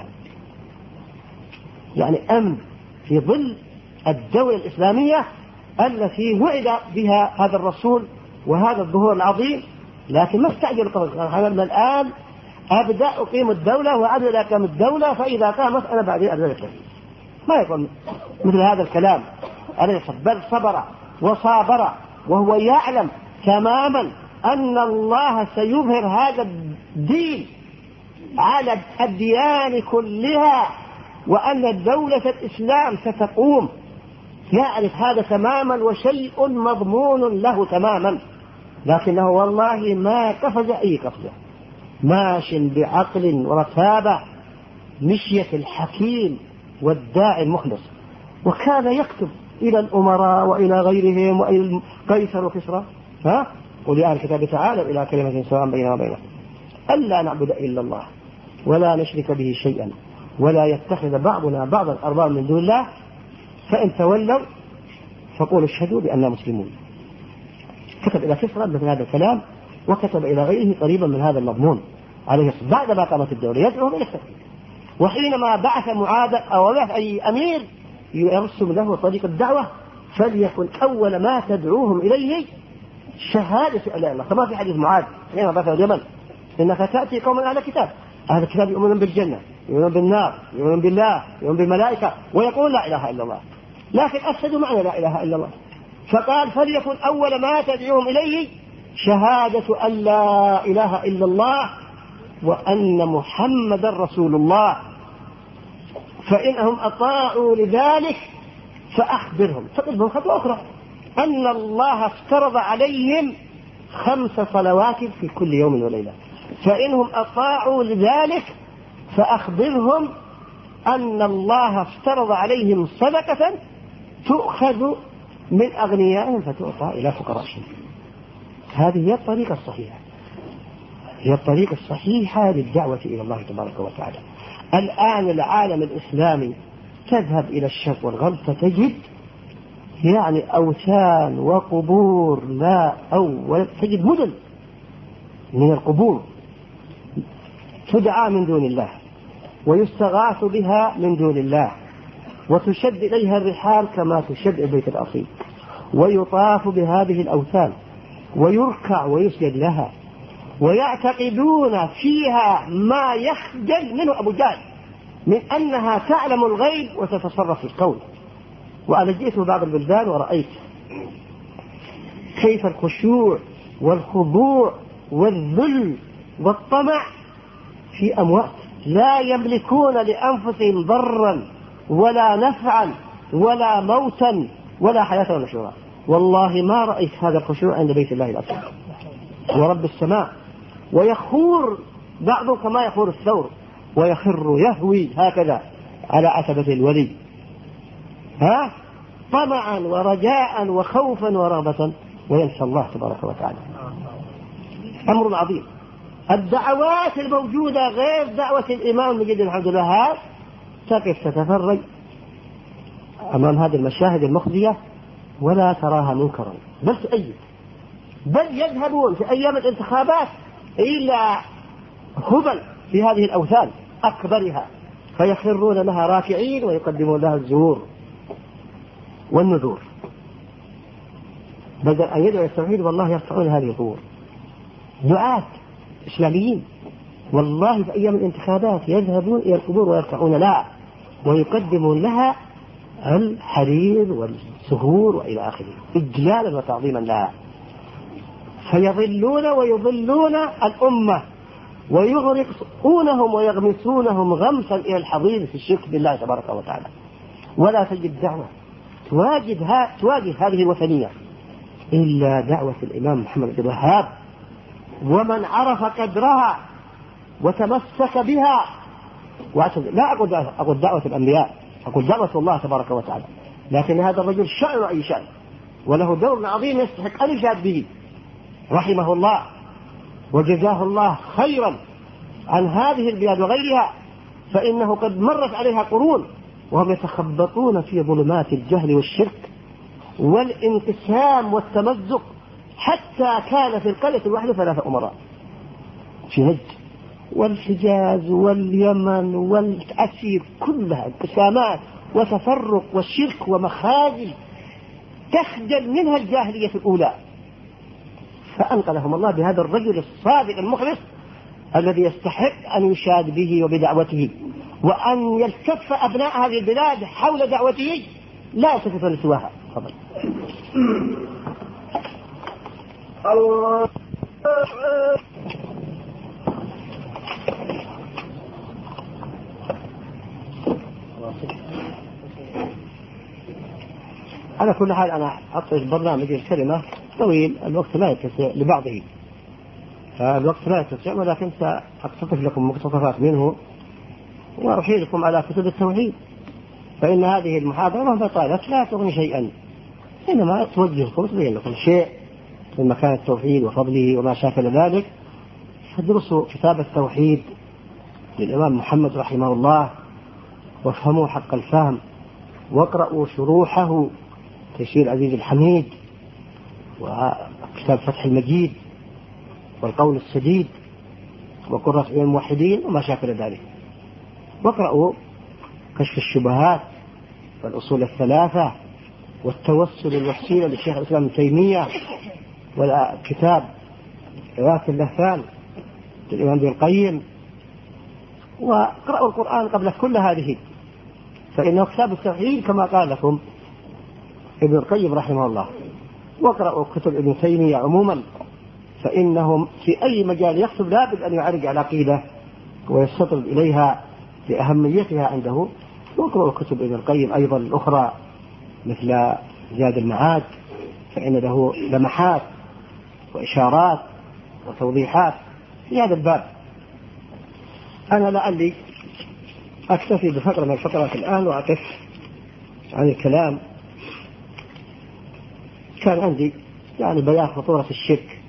يعني أمن في ظل الدولة الإسلامية التي وعد بها هذا الرسول وهذا الظهور العظيم، لكن ما استعجل. أنا الآن أبدأ أقيم الدولة وأبدأ أقيم الدولة، فإذا قامت أنا بعدين أبدأ التوحيد. ما يكون مثل هذا الكلام. بل صبر وصابر وهو يعلم تماما أن الله سيظهر هذا الدين على الأديان كلها وأن دولة الإسلام ستقوم. يعرف هذا تماما وشيء مضمون له تماما، لكنه والله ما قفز أي قفزة، ماش بعقل ورتابة مشية الحكيم والداعي المخلص. وكان يكتب إلى الأمراء وإلى غيرهم وإلى قيصر وكسرى قل يا أهل الكتاب تعالوا إلى كلمة سواء بيننا وبينكم ألا نعبد إلا الله ولا نشرك به شيئا ولا يتخذ بعضنا بعضا أربابا من دون الله فإن تولوا فقولوا اشهدوا بأننا مسلمون. كتب إلى كسرى مثل هذا الكلام، وكتب إلى غيره قريبا من هذا المضمون عليه الصلاة بعد ما قامت الدولة يدعوهم إلى التوحيد. وحينما بعث معاذ أو بعث أي أمير يرسم له طريق الدعوة فليكن أول ما تدعوهم إليه شهادة أن لا إله إلا الله، كما في حديث معاذ حينما بعث اليمن إنك تأتي قوم أهل الكتاب، أهل الكتاب يؤمنون بالجنة يؤمنون بالنار يؤمنون بالله يؤمنون بالملائكة ويقول لا إله إلا الله، لكن أفسدوا معنى لا إله إلا الله. فقال فليكن أول ما تدعوهم إليه شهادة أن لا إله إلا الله وأن محمد رسول الله، فإنهم أطاعوا لذلك فأخبرهم فقلبهم خطوة أخرى أن الله افترض عليهم 5 صلوات في كل يوم وليلة، فإنهم أطاعوا لذلك فأخبرهم أن الله افترض عليهم صدقة تؤخذ من أغنيائهم فتعطى إلى فقرائهم. هذه هي الطريقة الصحيحة، هي الطريقة الصحيحة للدعوة إلى الله تبارك وتعالى. الآن العالم الإسلامي تذهب إلى الشرق والغرب فتجد يعني أوثان وقبور تجد مدن من القبور تدعى من دون الله ويستغاث بها من دون الله وتشد إليها الرحال كما تشد البيت الأصيل، ويطاف بهذه الأوثان ويركع ويسجد لها، ويعتقدون فيها ما يخجل منه أبو جهل من أنها تعلم الغيب وتتصرف في الكون. وأنا جئت بعض البلدان ورأيت كيف الخشوع والخضوع والذل والطمع في أموات لا يملكون لأنفسهم ضرا ولا نفعا ولا موتا ولا حياة ولا شورى. والله ما رأيت هذا الخشوع عند بيت الله الأكبر، ورب السماء، ويخور بعضهم كما يخور الثور ويخر يهوي هكذا على عتبة الولي، طمعا ورجاء وخوفا ورغبة، وينسى الله تبارك وتعالى. أمر عظيم. الدعوات الموجودة غير دعوة الإمام المجد الحمد لله تقف تتفرج أمام هذه المشاهد المخزية ولا تراها منكرا، بل تؤيد، بل يذهبون في أيام الانتخابات إلى هبل في هذه الأوثان أكبرها فيخرون لها راكعين ويقدمون لها الزهور والنذور، بدل أن يدعوا التوحيد والله يرفعون هذه القبور. دعاة إسلاميين والله في أيام الانتخابات يذهبون إلى القبور ويرفعون لها ويقدمون لها الحرير والزهور وإلى آخره إجلالا وتعظيما لها، فيضلون ويضلون الأمة ويغرقونهم ويغمسونهم غمسا إلى الحضيض في الشرك بالله تبارك وتعالى. ولا تجد دعوة تواجه هذه الوثنية إلا دعوة الإمام محمد بن الوهاب، ومن عرف قدرها وتمسك بها. لا أقول دعوة الأنبياء، أقول دعوة الله تبارك وتعالى، لكن هذا الرجل شأن أي شأن وله دور عظيم يستحق أن يشهد به، رحمه الله وجزاه الله خيرا عن هذه البلاد وغيرها، فإنه قد مرت عليها قرون وهم يتخبطون في ظلمات الجهل والشرك والانقسام والتمزق، حتى كان في القرية الواحدة 3 أمراء في نجد والحجاز واليمن والأسير، كلها انقسامات وتفرق والشرك ومخازل تخجل منها الجاهلية الأولى، فأنقذهم الله بهذا الرجل الصادق المخلص الذي يستحق أن يشاد به وبدعوته، وأن يلتف أبناء هذه البلاد حول دعوته لا يلتفتون سواها. تفضل. الله. على كل حال أنا أطلق برنامج الكلمة طويل، الوقت لا يتسع لبعضه، الوقت لا يتسع، ولكن سأقتطف لكم مقتطفات منه وأرحيلكم على كتب التوحيد، فإن هذه المحاضرة مهما طالت لا تغني شيئا، إنما توجهكم تبين لكم شيء من مكان التوحيد وفضله وما شاكل ذلك. فادرسوا كتاب التوحيد للإمام محمد رحمه الله وافهموا حق الفهم، واقرأوا شروحه تيسير عزيز الحميد وكتاب فتح المجيد والقول السديد وقرة عين الموحدين وما شاكل ذلك، واقرأوا كشف الشبهات والأصول الثلاثة والتوسل الوسيلة للشيخ الإسلام ابن تيمية والكتاب إغاثة اللهفان للإمام ابن القيم، واقرأوا القرآن قبل كل هذه، فإنه كتاب التوحيد كما قال لكم ابن القيم رحمه الله، واقرأوا كتب ابن تيمية عموما، فإنهم في أي مجال يكتب لابد أن يعرج على العقيدة ويستطرد إليها لأهميتها عنده، واقرأوا كتب ابن القيم أيضا الأخرى مثل زاد المعاد، فإن له لمحات وإشارات وتوضيحات في هذا الباب. أنا لعلي أكتفي بفقرة من الفقرات الآن وأقف عن الكلام. كان عندي يعني بيان خطورة الشرك،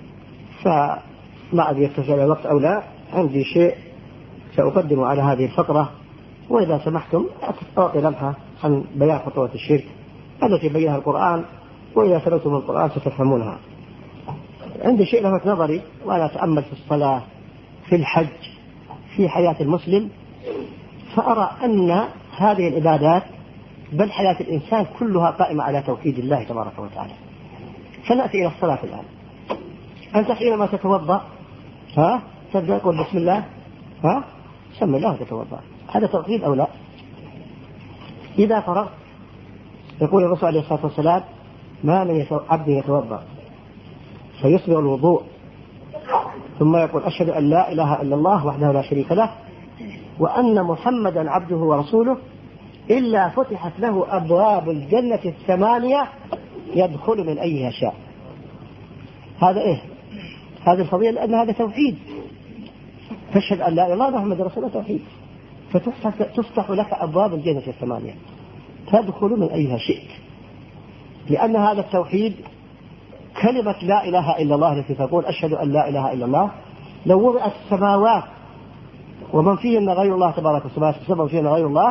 فما أدري يتسع الوقت أو لا، عندي شيء سأقدمه على هذه الفقرة، وإذا سمحتم أعطي لمحة عن بيان خطورة الشرك التي بينها القرآن، وإذا سمعتم القرآن ستفهمونها. عندي شيء لفت نظري وأنا أتأمل في الصلاة في الحج في حياة المسلم، فأرى أن هذه العبادات بل حياة الإنسان كلها قائمة على توحيد الله تبارك وتعالى. فنأتي إلى الصلاة الآن. أنت حينما تتوضأ تبدأ تقول بسم الله، سمي الله تتوضأ، هذا توحيد أو لا؟ إذا فرغت يقول الرسول عليه الصلاة والسلام ما من عبد يتوضأ فيصبغ الوضوء ثم يقول أشهد أن لا إله إلا الله وحده لا شريك له وأن محمدا عبده ورسوله إلا فتحت له أبواب الجنة 8 يدخل من أيها شاء. هذا إيه؟ هذه الفضيلة لأن هذا توحيد. تشهد أن لا إله إلا الله محمد رسول الله توحيد، فتفتح لك أبواب الجنة الثمانية تدخل من أيها شئت، لأن هذا التوحيد كلمة لا إله إلا الله التي تقول أشهد أن لا إله إلا الله لو وضعت السماوات ومن فيهن غير الله تبارك وتعالى ومن فيهن غير الله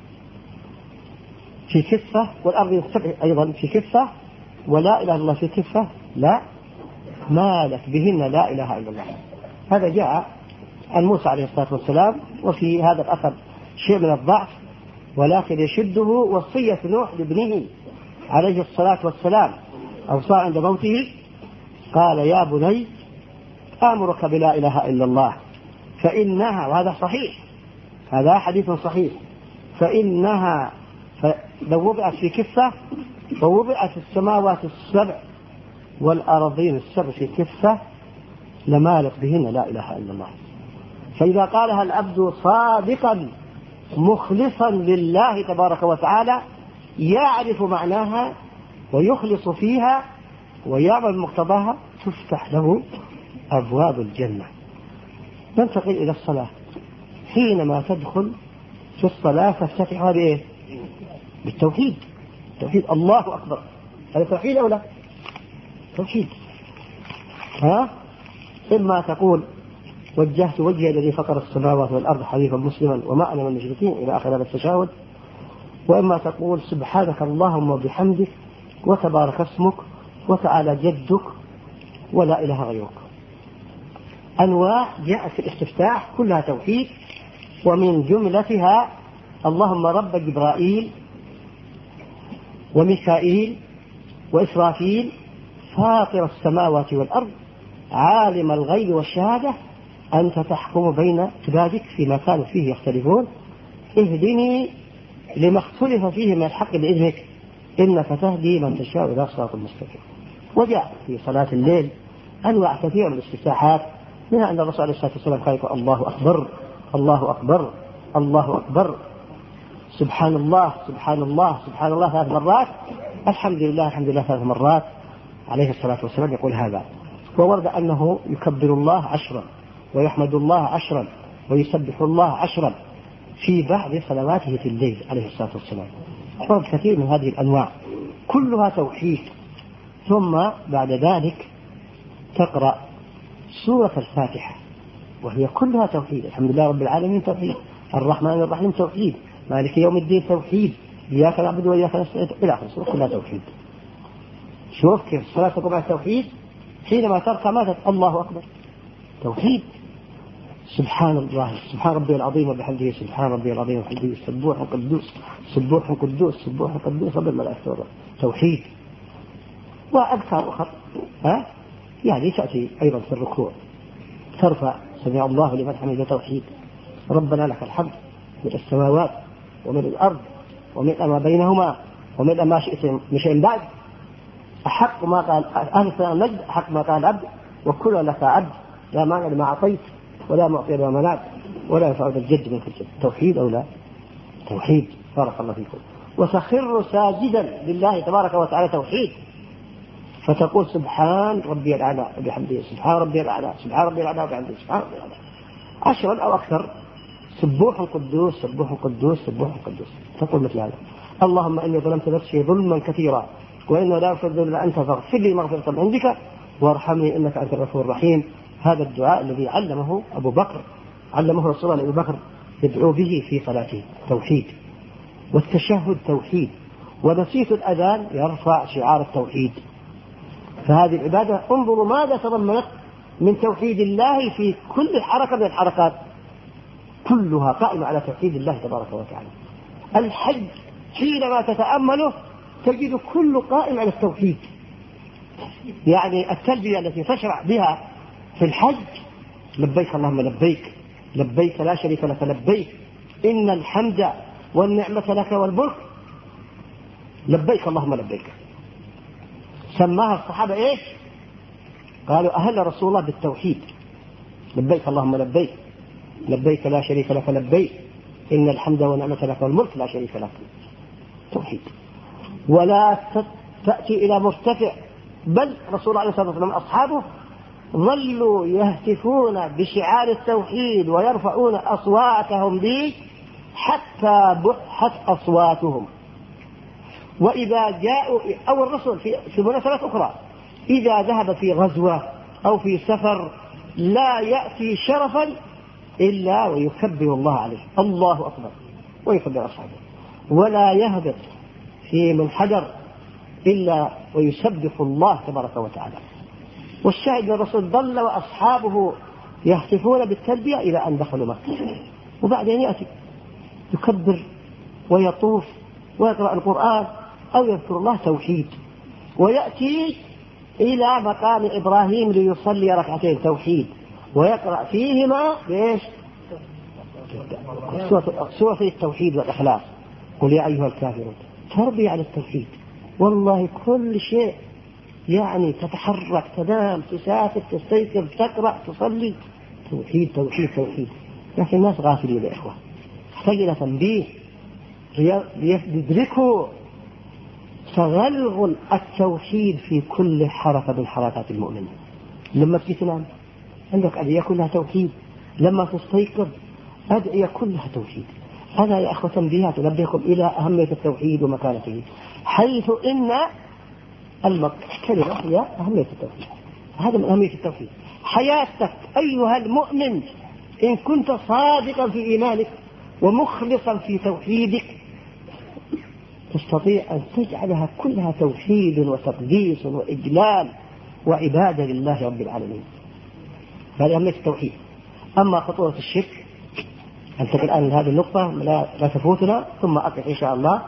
في كفة، والأرض السبع أيضا في كفة، ولا إله إلا الله في كفة، لا مالت بهن لا إله إلا الله. هذا جاء عن موسى عليه الصلاة والسلام، وفي هذا الأثر شيء من الضعف، ولكن يشده وصية نوح لابنه عليه الصلاة والسلام، أوصى عند موته قال يا بني آمرك بلا إله إلا الله فإنها، وهذا صحيح، هذا حديث صحيح، فإنها لو وضعت في كفة ووضعت السماوات السبع والأرضين السبع في كفة لمالت بهن لا إله إلا الله. فإذا قالها العبد صادقا مخلصا لله تبارك وتعالى يعرف معناها ويخلص فيها ويعمل مقتضاها تفتح له أبواب الجنة. ننتقل إلى الصلاة. حينما تدخل في الصلاة تفتتحها بإيه؟ بالتوحيد. توحيد الله أكبر، هذا توحيد أو لا؟ توحيد. إما تقول وجهت وجهي الذي فطر السماوات والأرض حنيفا مسلما وما أنا من المشركين إلى آخر هذا التشهد، وإما تقول سبحانك اللهم وبحمدك وتبارك اسمك وتعالى جدك ولا إله غيرك. أنواع جاءت في الاستفتاح كلها توحيد، ومن جملتها اللهم رب جبرائيل وميكائيل وإسرافيل فاطر السماوات والأرض عالم الغيب والشهادة أنت تحكم بين عبادك فيما كانوا فيه يختلفون اهدني لما اختلف فيه من الحق بإذنك إنك تهدي من تشاء إلى صراط مستقيم. وجاء في صلاة الليل أنواع كثيرة من الاستفتاحات، منها أن الرسول عليه الصلاة والسلام قال الله أكبر الله أكبر الله أكبر، سبحان الله سبحان الله سبحان الله 3 مرات، الحمد لله الحمد لله 3 مرات، عليه الصلاة والسلام يقول هذا. وورد أنه يكبر الله 10 ويحمد الله 10 ويسبح الله 10 في بعض صلواته في الليل عليه الصلاة والسلام. ورد كثير من هذه الأنواع كلها توحيد. ثم بعد ذلك تقرأ سورة الفاتحة وهي كلها توحيد. الحمد لله رب العالمين توحيد، الرحمن الرحيم توحيد، مالك يوم الدين توحيد، إياك نعبد وإياك نستعين إلى آخره، السورة كلها توحيد. شوف كيف الصلاة تقوم على التوحيد. حينما تركع ماذا؟ الله أكبر توحيد. سبحان الله سبحان ربي العظيم وبحمده سبحان ربي العظيم وبحمده سبوح قدوس سبوح قدوس سبوح قدوس رب الملائكة توحيد. وأذكار أخرى يعني تأتي أيضا في الركوع ترفع سمع الله لمن حمده توحيد، ربنا لك الحمد من السماوات ومن الأرض ومن ما بينهما ومن ما شئت من شيء بعد، أحق ما قال أهل النجد أحق ما قال العبد وكل لك عبد لا مانع لما أعطيت ولا معطي لما منعت ولا ينفع الجد منك الجد. توحيد أو لا؟ توحيد. بارك الله فيكم. وتخر ساجدا لله تبارك وتعالى توحيد، فتقول سبحان ربي الأعلى وبحمده سبحان ربي الأعلى سبحان ربي الأعلى وبحمده سبحان ربي الأعلى 10 أو أكثر. سبوح قدوس سبوح قدوس سبوح قدوس. تقول مثل هذا اللهم إني ظلمت نفسي ظلما كثيرا وإنه لا يغفر الذنوب إلا أنت فاغفر لي مغفرة من عندك وارحمني إنك أنت الغفور الرحيم. هذا الدعاء الذي علمه أبو بكر، علمه رسول الله أبو بكر يدعو به في صلاته توحيد. والتشهد توحيد. ونسيت الأذان يرفع شعار التوحيد. فهذه العبادة انظروا ماذا تضمنت من توحيد الله في كل حركة من الحركات كلها قائمة على توحيد الله تبارك وتعالى. الحج حينما تتأمله تجد كل قائم على التوحيد. يعني التلبية التي تشرع بها في الحج لبيك اللهم لبيك لبيك لا شريك لك لبيك إن الحمد والنعمة لك والملك لبيك اللهم لبيك. سماها الصحابة إيش؟ قالوا أهل رسول الله بالتوحيد لبيك اللهم لبيك لبيك لا شريك لك لبيك إن الحمد والنعمة لك والملك لا شريك لك. توحيد. ولا تأتي إلى مرتفع، بل رسول الله عليه الصلاة والسلام أصحابه ظلوا يهتفون بشعار التوحيد ويرفعون أصواتهم به حتى بحت أصواتهم. وإذا جاءوا أو الرسل في مناسبات أخرى إذا ذهب في غزوة أو في سفر لا يأتي شرفا إلا ويكبر الله عليه، الله أكبر، ويكبر أصحابه، ولا يهبط في منحدر إلا ويسبح الله تبارك وتعالى. والشاهد الرسول ضل وأصحابه يهتفون بالتلبية إلى أن دخلوا مكة، وبعدين يأتي يكبر ويطوف ويقرأ القرآن أو يذكر الله توحيد، ويأتي إلى مقام إبراهيم ليصلي ركعتين توحيد ويقرأ فيهما بإيش؟ سورة التوحيد والإخلاص، قل يا أيها الكافرون، تربي على التوحيد. والله كل شيء يعني تتحرك، تنام، تسافر، تستيقظ، تقرأ، تصلي، توحيد توحيد توحيد. لكن الناس غافلين يا إخوة، يحتاج إلى تنبيه ليدركوا تغلغل التوحيد في كل حركة من حركات المؤمن. لما تنام عندك أدعية كلها توحيد، لما تستيقظ أدعية كلها توحيد. هذا يا أخوة تنبيهات تنبهكم إلى أهمية التوحيد ومكانته، حيث إن الكلمة هي أهمية التوحيد. هذا من أهمية التوحيد. حياتك أيها المؤمن إن كنت صادقا في إيمانك ومخلصا في توحيدك تستطيع أن تجعلها كلها توحيد وتقديس وإجلال وعبادة لله رب العالمين. هذه أهمية التوحيد. أما خطورة الشرك أنتقل الآن لهذه النقطة لا تفوتنا، ثم أقف إن شاء الله.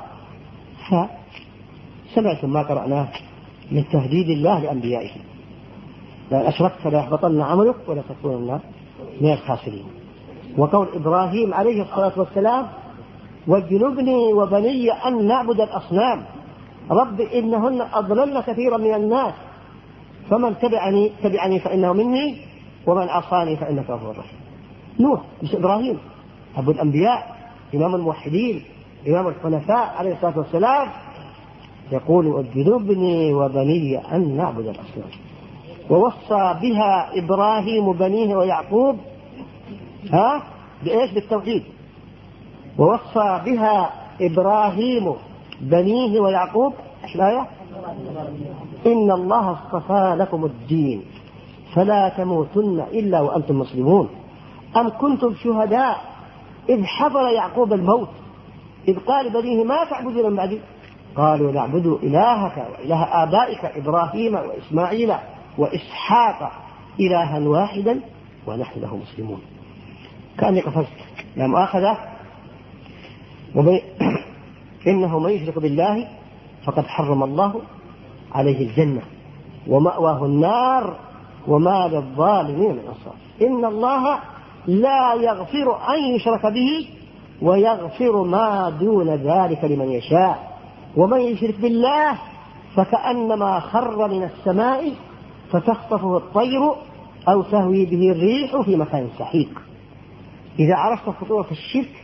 فسمعتم ما قرأناه من تهديد الله لأنبيائه: لأن أشركت ليحبطن عملك ولا تكونن من الخاسرين. وقول إبراهيم عليه الصلاة والسلام: واجنبني وبني أن نعبد الأصنام رب إنهن أضللن كثيرا من الناس فمن تبعني فإنه مني ومن عصاني فإنك غفور رحيم. نوح مش إبراهيم، أبو الأنبياء، إمام الموحدين، إمام الحنفاء عليه الصلاة والسلام، يقول: واجنبني وبني أن نعبد الأصنام. ووصى بها إبراهيم بنيه ويعقوب بإيش؟ بالتوحيد. ووصى بها إبراهيم بنيه ويعقوب إيش الآية؟ إن الله اصطفى لكم الدين فلا تموتن إلا وأنتم مسلمون. أم كنتم شهداء إذ حضر يعقوب الموت إذ قال بنيه ما تعبدون من بعدي؟ قالوا نعبد إلهك وإله آبائك إبراهيم وإسماعيل وإسحاق إلها واحدا ونحن له مسلمون. كأني قفزت لا مؤاخذة. إنه من يشرك بالله فقد حرم الله عليه الجنة ومأواه النار وما للظالمين من أنصار. إن الله لا يغفر أن يشرك به ويغفر ما دون ذلك لمن يشاء ومن يشرك بالله فكأنما خر من السماء فتخطفه الطير أو تهوي به الريح في مكان سحيق. إذا عرفت خطورة الشرك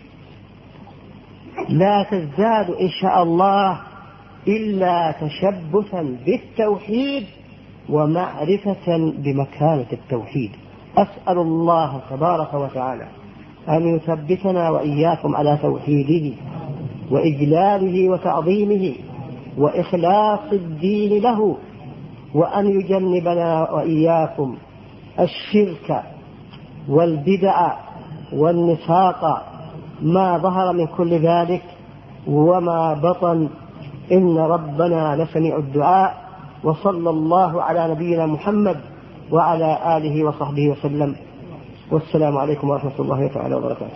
لا تزداد إن شاء الله إلا تشبثا بالتوحيد ومعرفة بمكانة التوحيد. أسأل الله تبارك وتعالى أن يثبتنا وإياكم على توحيده وإجلاله وتعظيمه وإخلاص الدين له، وأن يجنبنا وإياكم الشرك والبدع والنفاق ما ظهر من كل ذلك وما بطن، إن ربنا لسميع الدعاء. وصلى الله على نبينا محمد وعلى آله وصحبه وسلم، والسلام عليكم ورحمة الله تعالى وبركاته.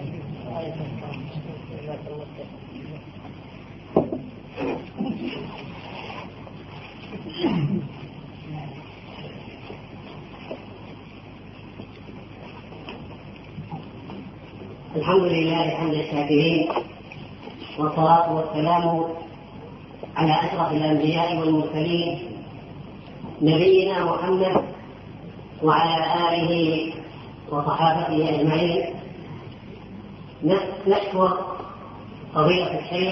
الحمد لله حمد الشاكرين، والصلاة والسلام على أشرف الأنبياء والمرسلين نبينا محمد وعلى آله وصحابته أجمعين. نشكر فضيلة الشيخ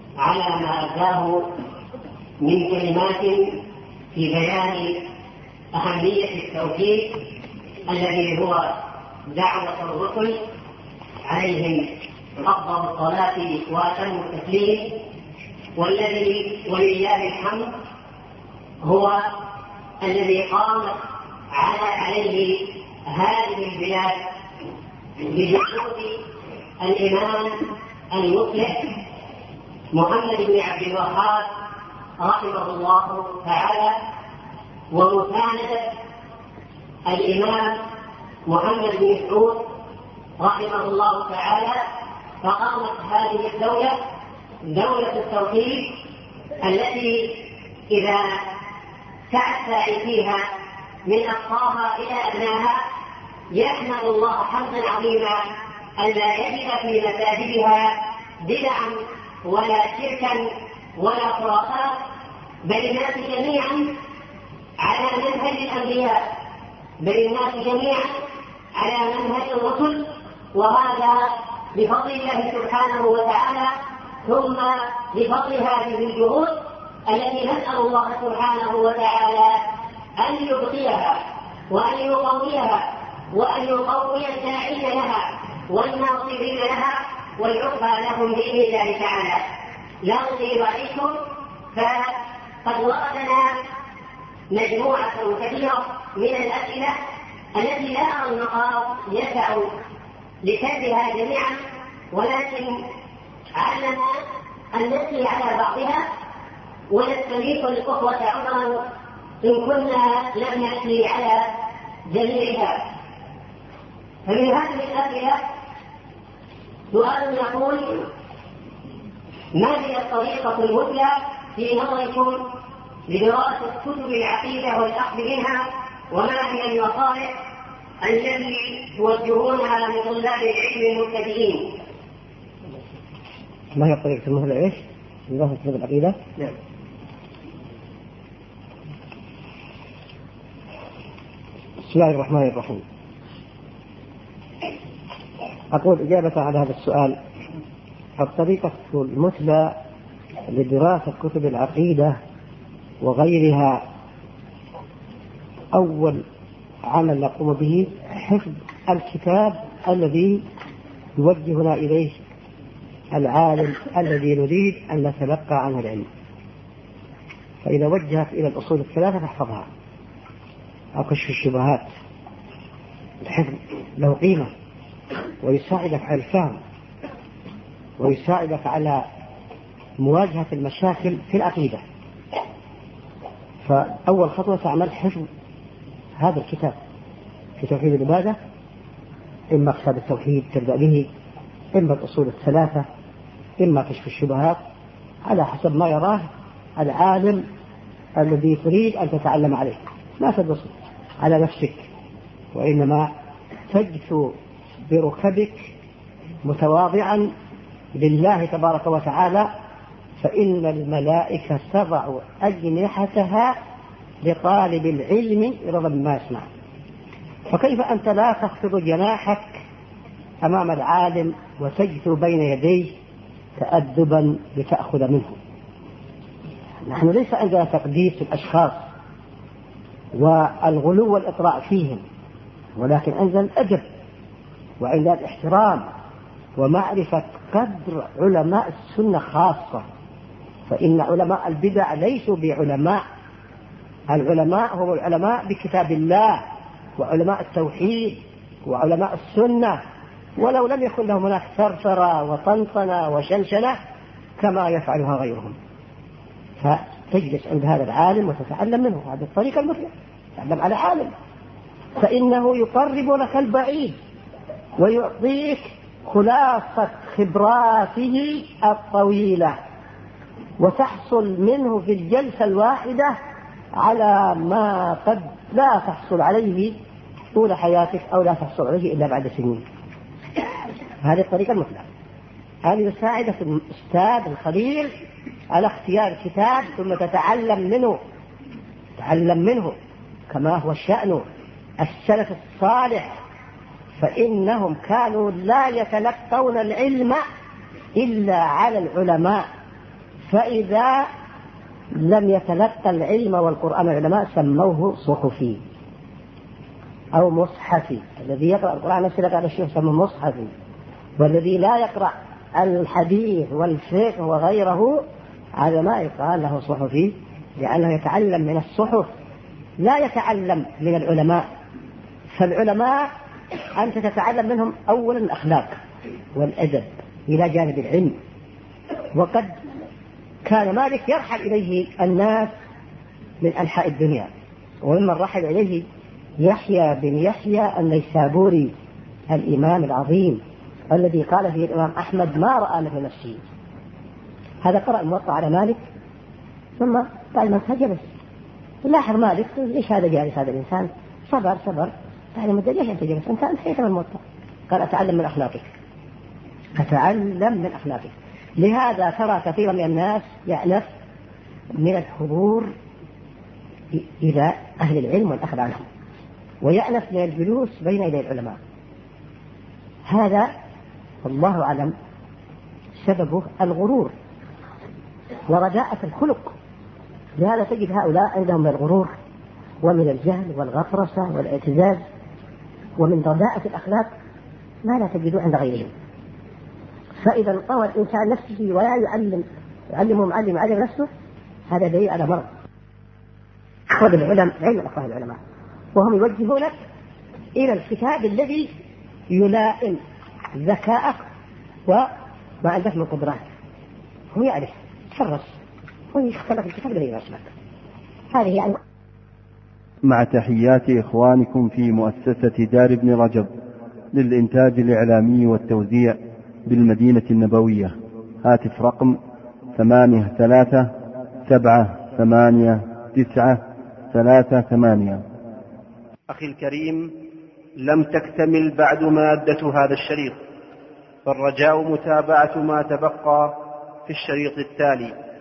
على ما أتاه من كلمات في بيان أهمية التوحيد الذي هو دعوة الرسل عليهم أفضل الصلاة وأتم التسليم، والذي ولله الحمد هو الذي قامت عليه هذه البلاد بجهود الإمام المصلح محمد بن عبد الوهاب رحمه الله تعالى، ومساندة الإمام محمد بن سعود رحمه الله تعالى، فقامت هذه الدولة دولة التوحيد التي إذا سعى الساعي فيها من أقصاها إلى أدناها يحمد الله حمدا عظيما ألا يجد في مساجدها بدعا ولا شركا ولا خرافات، بل الناس جميعا على منهج الأنبياء، بل الناس جميعا على منهج الرسل، وهذا بفضل الله سبحانه وتعالى، ثم بفضل هذه الجهود التي نسأل الله سبحانه وتعالى أن يبقيها وأن يقويها وأن يقوي الداعين لها والناصرين لها والعقبى لهم بإذن الله تعالى. لا أطيل عليكم، فقد وردنا مجموعة كثيرة من الأسئلة التي لا أرى النقاط يسع لسردها جميعا، ولكن علنا أن نأتي على بعضها ونستميت الأخوة عذرا إن كنا لم نأتي على جميعها. فمن هذه الأسئلة سؤال يقول: ما هي الطريقة المثلى في نظركم لدراسة كتب العقيدة والأخذ منها، وما هي النصائح التي توجهونها لطلاب العلم المبتدئين؟ ما هي الطريقة المثلى إيش؟ لدراسة كتب العقيدة؟ نعم. بسم الله الرحمن الرحيم. أقول إجابة على هذا السؤال: الطريقة المثلى لدراسة كتب العقيدة وغيرها أول عمل نقوم به حفظ الكتاب الذي يوجهنا إليه العالم الذي نريد أن نتلقى عنه العلم. فإذا وجهك إلى الأصول الثلاثة فاحفظها، أو كشف الشبهات. الحفظ له قيمة ويساعدك على الفهم ويساعدك على مواجهة المشاكل في العقيدة. فأول خطوة تعمل حفظ هذا الكتاب في توحيد العبادة، إما كتاب التوحيد تبدأ به، إما الأصول الثلاثة، إما كشف الشبهات، على حسب ما يراه العالم الذي تريد أن تتعلم عليه. لا تدرس على نفسك، وإنما تجثو بركبك متواضعا لله تبارك وتعالى، فإن الملائكة تضع أجنحتها لطالب العلم رضا ما يسمع. فكيف أنت لا تخفض جناحك أمام العالم وتجثو بين يديه تأدبا لتأخذ منه؟ نحن ليس عندنا تقديس الأشخاص والغلو والإطراء فيهم، ولكن عندنا الأدب وعندنا الاحترام ومعرفة قدر علماء السنة خاصة، فإن علماء البدع ليسوا بعلماء. العلماء هم العلماء بكتاب الله وعلماء التوحيد وعلماء السنة، ولو لم يكن لهم هناك ثرثرة وطنطنة وشنشنة كما يفعلها غيرهم. فتجلس عند هذا العالم وتتعلم منه. هذه الطريقة المثلى، تعلم على عالم، فإنه يقرب لك البعيد ويعطيك خلاصة خبراته الطويلة، وتحصل منه في الجلسة الواحدة على ما قد لا تحصل عليه طول حياتك، أو لا تحصل عليه إلا بعد سنين. هذه الطريقة المثلى. هذه يساعدك الأستاذ الخبير على اختيار كتاب ثم تتعلم منه كما هو الشأن. السلف الصالح فإنهم كانوا لا يتلقون العلم إلا على العلماء، فإذا لم يتلقى العلم والقرآن العلماء سموه صحفي أو مصحفي. الذي يقرأ القرآن نفسه قال الشيخ سموه مصحفي، والذي لا يقرأ الحديث والفقه وغيره هذا ما يقال له صحفي، لأنه يتعلم من الصحف لا يتعلم من العلماء. فالعلماء أنت تتعلم منهم أولا الأخلاق والأدب إلى جانب العلم. وقد كان مالك يرحل إليه الناس من أنحاء الدنيا، وممن رحل إليه يحيى بن يحيى النيسابوري الإمام العظيم الذي قال فيه الإمام أحمد ما رأى مثل نفسه. هذا قرأ الموطأ على مالك ثم قال من فجلس. لاحظ مالك ليش هذا جالس هذا الإنسان؟ صبر قال مدة ليش أنت جالس؟ أنت حيث من الموطأ. قال أتعلم من أخلاقك، أتعلم من أخلاقك. لهذا ترى كثيرا من الناس يأنف من الحضور إلى أهل العلم والأخذ عنهم، ويأنف من الجلوس بين يدي العلماء. هذا والله أعلم سببه الغرور ورداءة الخلق. لهذا تجد هؤلاء عندهم من الغرور ومن الجهل والغطرسة والاعتزاز ومن رداءة الأخلاق ما لا تجدوا عند غيرهم. فإذا طوى الإنسان نفسه ولا يعلم معلم نفسه، هذا دليل على مرض. أخذ العلماء علم أخذ العلماء وهم يوجهونك إلى الكتاب الذي يلائم ذكاءك وما عندك من قدرات. هو يعرف تحرص ويختار لك الكتاب الذي يناسبك. هذه يعني. مع تحيات إخوانكم في مؤسسة دار ابن رجب للإنتاج الإعلامي والتوزيع بالمدينة النبوية. هاتف رقم 83789338. أخي الكريم، لم تكتمل بعد مادة هذا الشريط، فالرجاء متابعة ما تبقى في الشريط التالي.